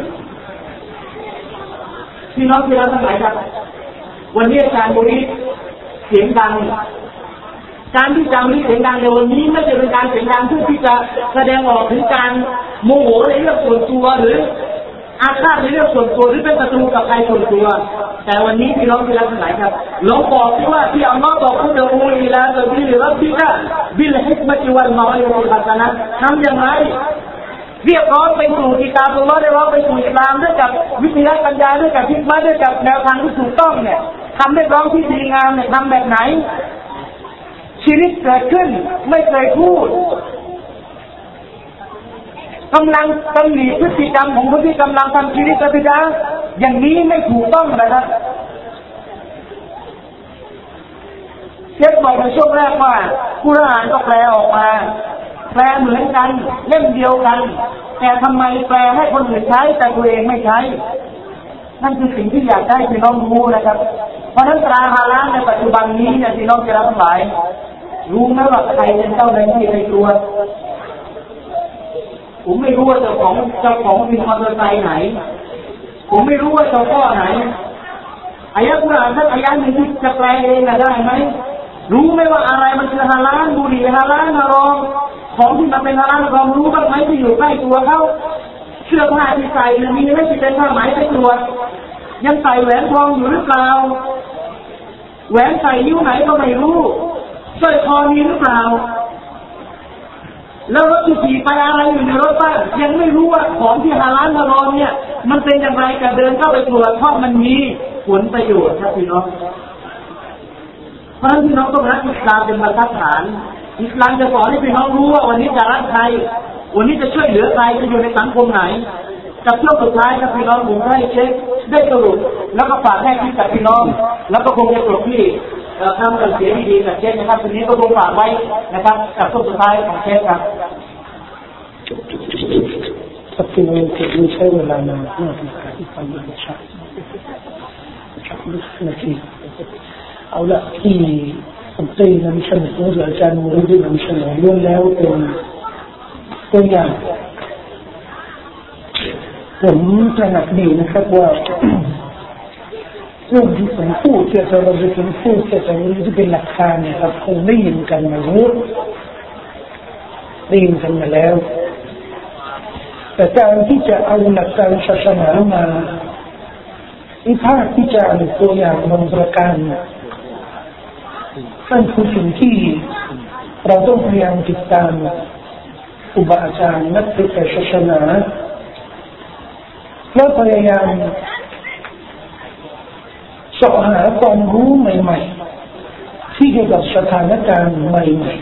พี่น้องที่เราทั้งหลายครับวันนี้อาจารย์บุรีเสียงดังการที่จะมีเสียงดังในวันนี้ไม่ใช่เป็นการเสียงดังเพื่อที่จะแสดงออกถึงการโมโหในเรื่องส่วนตัวหรืออาฆาตในเรื่องส่วนตัวหรือเป็นศัตรูกับใครส่วนตัวแต่วันนี้พี่น้องที่รักทั้งหลายครับลองบอกว่าที่อัลลอฮ์บอกคุณอูอีลาซะบีลิรับบิกะบิลฮิกมะติวัลเมาอิซะติลฮัสนะทำอย่างไรเรียกร้องไปสู่กิตาบอัลลอฮ์ได้ร้องไปสู่อิสลามด้วยกับวิทยาปัญญาด้วยกับฮิกมะห์ด้วยกับแนวทางที่ถูกต้องเนี่ยทำเรียกร้องที่ดีงามเนี่ยทำแบบไหนชีวิตเกิดขึ้นไม่เคยพูดกำลังตำหนิพฤติกรรมของคนที่กำลังทำชีวิตบิดาอย่างนี้ไม่ถูกต้องนะครับเช็คบอกในช่วงแรกว่ากุรอานก็แปลออกมาแปลเหมือนกันเล่มเดียวกันแต่ทำไมแปลให้คนอื่นใช้แต่ตัวเองไม่ใช้นั่นคือสิ่งที่อยากได้พี่น้องรู้นะครับเพราะนั้นตราฮาลาลในปัจจุบันนี้เนี่ยพี่น้องจะรับทั้งหลายรู้ไหมว่าใครเป็นเจ้าในที่ในตัวผมไม่รู้ว่าเจ้าของมีมอเตอร์ไซค์ไหนผมไม่รู้ว่าเจ้าพ่อไหนอายะกุรอานสักอายะหนึ่งที่จะแปลเองได้ไหมรู้ไหมว่าอะไรมันคือฮาลาลบุหรี่ฮาลาลฮารอมของที่มันเป็นฮาลาลฮารอมรู้บ้างไหมที่อยู่ใกล้ตัวเขาเสื้อผ้าที่ใส่มีไหมที่เป็นผ้าไหมไปตรวจยังใส่แหวนทองอยู่หรือเปล่าแหวนใส่นิ้วไหนก็ไม่รู้สร้อยคอมีหรือเปล่าแล้วรถที่ขี่ไปอะไรอยู่ในรถบ้างยังไม่รู้ว่าของที่ฮาลาลฮารอมเนี่ยมันเป็นอย่างไรจะเดินเข้าไปตรวจเพราะมันมีผลประโยชน์ครับพี่น้องเพราะฉะนั้นพี่น้องต้องรักอิสลามเป็นบรรทัดฐานอิสลามจะสอนให้พี่น้องรู้ว่าวันนี้จะรักใครวันนี้จะช่วยเหลือใครจะอยู่ในสังคมไหนกับช่วงสุดท้ายครับพี่น้องผมให้เช็คได้สรุปแล้วก็ฝากให้ที่กับพี่น้องแล้วก็คงจะจบที่ทำกันเสียดีๆกับเช็คนะครับทีนี้ก็คงฝากไว้นะครับกับช่วงสุดท้ายของเช็คครับสักทีนึงจะใช้เวลานานมากนะครับที่ฟังดูชัดนาทีเอาละที่ผมเตือนนำเสนอหรืออาจารย์มูรีนำเสนอเรื่องแล้วเป็นตัวอย่างผมตระหนักดีนะครับว่าเรื่องที่ผมพูดเกี่ยวกับเราจะเป็นพูดเกี่ยวกับเรื่องที่เป็นหลักการนะครับคงได้ยินกันมาเยอะได้ยินกันมาแล้วแต่การที่จะเอาหลักการศาสนามาวิพากษ์วิจารณ์ตัวอย่างบางประการนั่นคือสิ่งที่เราต้องพยายามติดตามครูบาอาจารย์นักปฏิบัติศาสนาและพยายามสอบหาความรู้ใหม่ๆที่เกี่ยวกับสถานการณ์ใหม่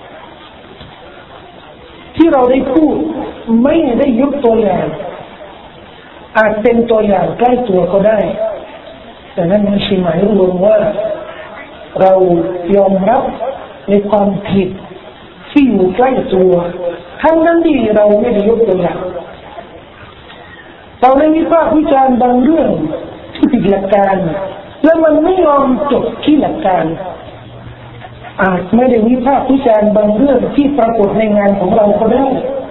ๆที่เราได้พูดไม่ได้ยกตัวอย่างอาจเป็นตัวอย่างใกล้ตัวก็ได้แต่นั่นไม่ใช่หมายรวมว่าเรายอมรับในความผิดที่อยู่ใกล้ตัวทั้งนั้นที่เราไม่ได้ยกตัวอย่างเราได้วิพากษ์วิจารณ์บางเรื่องที่ผิดหลักการและมันไม่ยอมจบที่หลักการอาจไม่ได้วิพากษ์วิจารณ์บางเรื่องที่ปรากฏในงานของเราก็ได้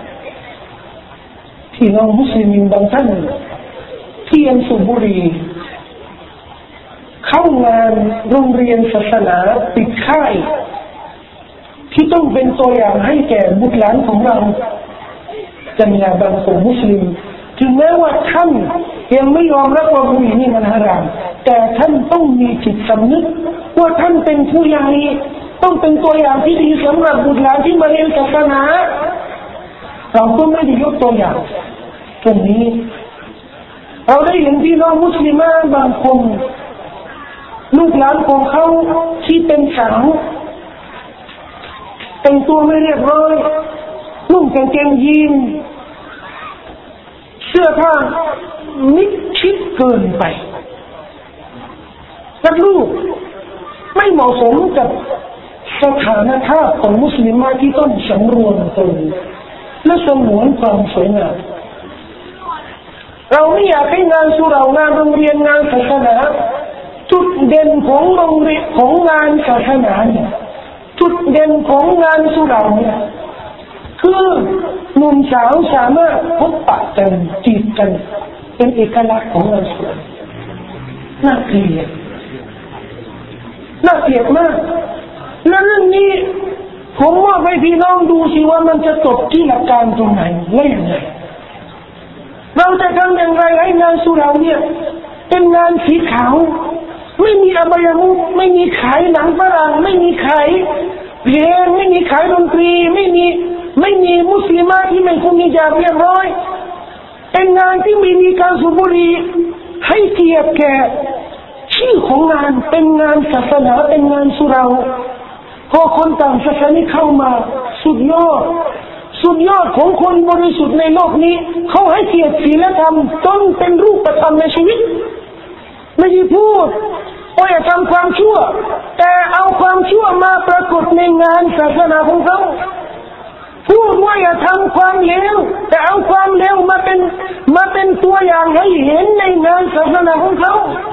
ที่น้องมุสลิมบางท่านที่ยังสูบบุหรี่เข้างานโรงเรียนศาสนาปิดค่ายที่ต้องเป็นตัวอย่างให้แก่บุตรหลานของเราจะมีบางคนมุสลิมถึงแม้ว่าท่านยังไม่ยอมรับว่าบุหรี่นี่มันฮารามแต่ท่านต้องมีจิตสำนึกว่าท่านเป็นผู้ใหญ่ต้องเป็นตัวอย่างที่ดีสำหรับบุตรหลานที่มาเรียนศาสนาเราก็ไม่ได้ยกตัวอย่างตรงนี้เราได้เห็นพี่น้องมุสลิมบางคนลูกหลานของเขาที่เป็นสาวแต่งตัวไม่เรียบร้อยนุ่งกางเกงยีนสื้อผ้ามิดชิดเกินไปและลูกไม่เหมาะสมกับสถานภาพของมุสลิมที่ต้องสำรวมตนและสงวนความสวยงามเราไม่อยากให้งานสุเหร่างานโรงเรียนงานศาสนาจุดเด่นของโรงเรียนของงานศาสนาเนี่ยจุดเด่นของงานสุเหร่าเนี่ยคือหนุ่มสาวสามารถพบปะกันจีบกันเป็นเอกลักษณ์ของงานสุเหร่าน่าเกลียดมากและเรื่องนี้ผมว่าให้พี่น้องดูสิว่ามันจะจบที่หลักการตรงไหนและอย่างไรเราจะทำอย่างไรให้งานสุเหร่าเนี่ยเป็นงานสีขาวไม่มีอบายมุขไม่มีขายหนังฝรั่งไม่มีขายเพลงไม่มีขายดนตรีไม่มีมุสลิมที่ไม่คงมีจากเรียบร้อยเป็นงานที่มีการสูบบุหรี่ให้เกียรติแก่ชื่อของงานเป็นงานศาสนาเป็นงานสุเหร่าพอคนต่างศาสนาเข้ามาสุดยอดของคนบริสุทธิ์ในโลกนี้เขาให้เกียรติศีลธรรมต้องเป็นรูปธรรมในชีวิตไม่ได้พูดว่าอย่าทำความชั่วแต่เอาความชั่วมาปรากฏในงานศาสนาของเขาพูดว่าอย่าทำความเลวแต่เอาความเลวมาเป็นตัวอย่างให้เห็นในงานศาสนาของเขา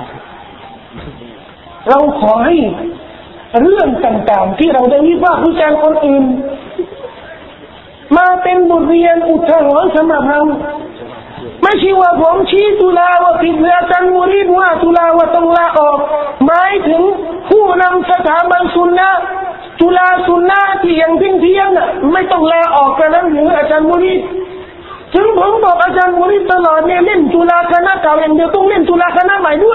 เราขอให้เรื่องต่างๆที่เราได้วิพากษ์วิจารณ์คนอื่นมาเป็นบทเรียนอุทาหรณ์สำหรับเราไม่ใช่ว่าผมชี้ตุลาว่าผิดอาจารย์มุรีดว่าตุลาว่าต้องลาออกหมายถึงผู้นำสถาบันซุนนะห์ตุลาซุนนะห์ที่ยังเที่ยงไม่ต้องลาออกกันนั้นหรืออาจารย์มุรีดถึงผมบอกอาจารย์มุรีดตลอดเนี่ยเล่นตุลาคณะเก่าอย่างเดียวต้องเล่นตุลาคณะใหม่ด้วย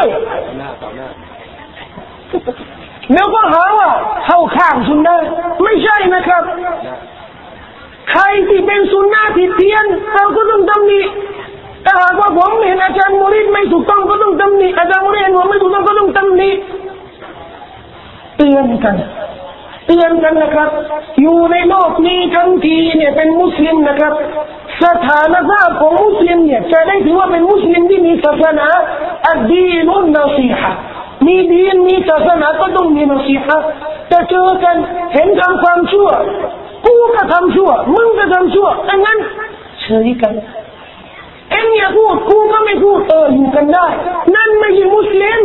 แล้วก็หาว่าเข้าข้างซุนนะห์ไม่ใช่นะครับใครที่เป็นซุนนะห์ที่เพี้ยนเราก็ต้องตำหนิถ้าหากว่าผมเห็นอาจารย์มุรีดไม่ถูกต้องก็ต้องตำหนิอาจารย์มุรีดเห็นว่าไม่ถูกต้องก็ต้องตำหนิเตือนกันนะครับอยู่ในโลกนี้ทั้งทีเนี่ยเป็นมุสลิมนะครับสถานภาพของมุสลิมเนี่ยจะได้ถือว่าเป็นมุสลิมที่มีศาสนาอัดดีนุนนาซีฮะมีดีนมีศาสนาก็ต้องมีนาซีฮะแต่เจอกันเห็นทำความชั่วกูก็ทำชั่วมึงก็ทำชั่วดังนั้นเฉยกันเอ็งอย่าพูดกูก็ไม่พูดอยู่กันได้นั่นไม่ใช่มุสลิม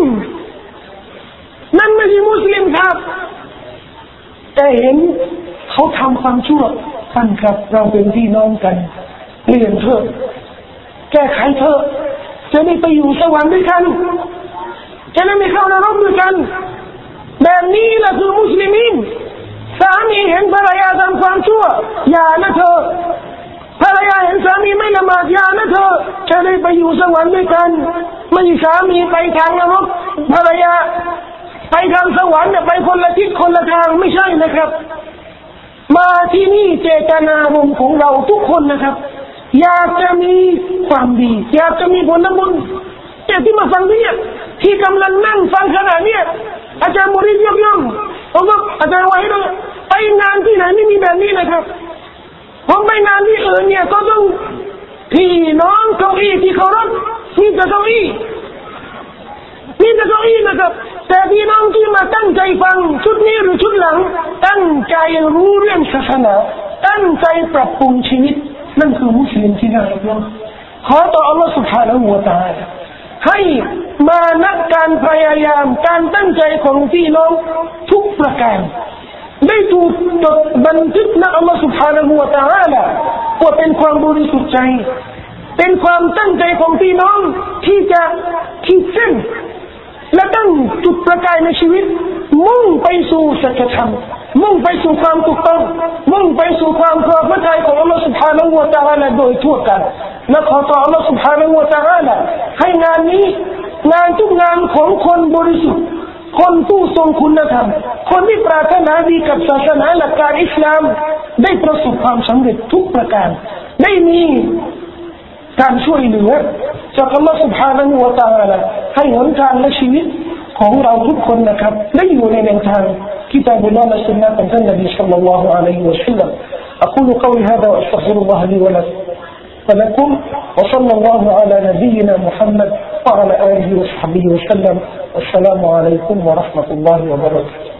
ครับแต่เห็นเขาทำความชั่วท่านครับเราเป็นพี่น้องกันเปลี่ยนเถอะแก้ไขเถอะจะได้ไปอยู่สวรรค์ด้วยกันจะได้ไม่เข้านรกด้วยกันแบบนี้แหละคือมุสลิมินสามีเห็นภรรยาทำความชั่วอย่านะเธอภรรยาเห็นสามีไม่ละหมาดอย่านะเธอจะได้ไปอยู่สวรรค์ด้วยกันไม่สามีไปทางนรกภรรยาไปทางสวรรค์เนี่ยไปคนละทิศคนละทางไม่ใช่นะครับมาที่นี่เจตนารมณ์ของเราทุกคนนะครับอยากจะมีความดีอยากจะมีผลบุญแต่ที่มาฟังเนี่ยที่กำลังนั่งฟังขณะนี้อาจารย์มุรีดยกย่องผมก็อาจารย์ไว้ด้วยไปงานที่ไหนไม่มีแบบนี้นะครับผมไปงานที่อื่นเนี่ยก็ต้องพี่น้องเก้าอี้ที่เคารพมีแต่เก้าอี้นะครับแต่พี่น้องที่มาตั้งใจฟังชุดนี้หรือชุดหลังตั้งใจรู้เรื่องศาสนาตั้งใจปรับปรุงชีวิตนั่นคือมุสลิมที่น่ารักขอต่ออัลลอฮฺ سبحانه และ تعالى ให้มานักการพยายามการตั้งใจของพี่น้องทุกประการได้ถูกจดบันทึกณอัลลอฮฺ سبحانه และ تعالى ว่าเป็นความบริสุทธิ์ใจเป็นความตั้งใจของพี่น้องที่จะขีดเส้นและตั้งจุดประกายในชีวิตมุ่งไปสู่สัจธรรมมุ่งไปสู่ความถูกต้องมุ่งไปสู่ความพอพระทัยของอัลลอฮฺ سبحانه และ تعالى โดยทั่วกันและขอต่ออัลลอฮฺ سبحانه และ تعالى ให้งานนี้งานทุกงานของคนบริสุทธิ์คนผู้ทรงคุณธรรมคนที่ปรารถนาดีกับศาสนาหลักการอิสลามได้ประสบความสำเร็จทุกประการได้มีการช่วยเหลือจากอัลลอฮฺ سبحانه และ تعالى ให้หนทางและชีวิตของเราทุกคนนะครับได้อยู่ในแนวทางกิตาบุลลอฮ์และสุนนะของท่านนบีศ็อลลัลลอฮุอะลัยฮิวะซัลลัม أقول قولي هذا وأستغفر الله لي ولكم وصلى الله على نبينا محمد وعلى آله وصحبه وسلم والسلام عليكم ورحمة الله وبركاته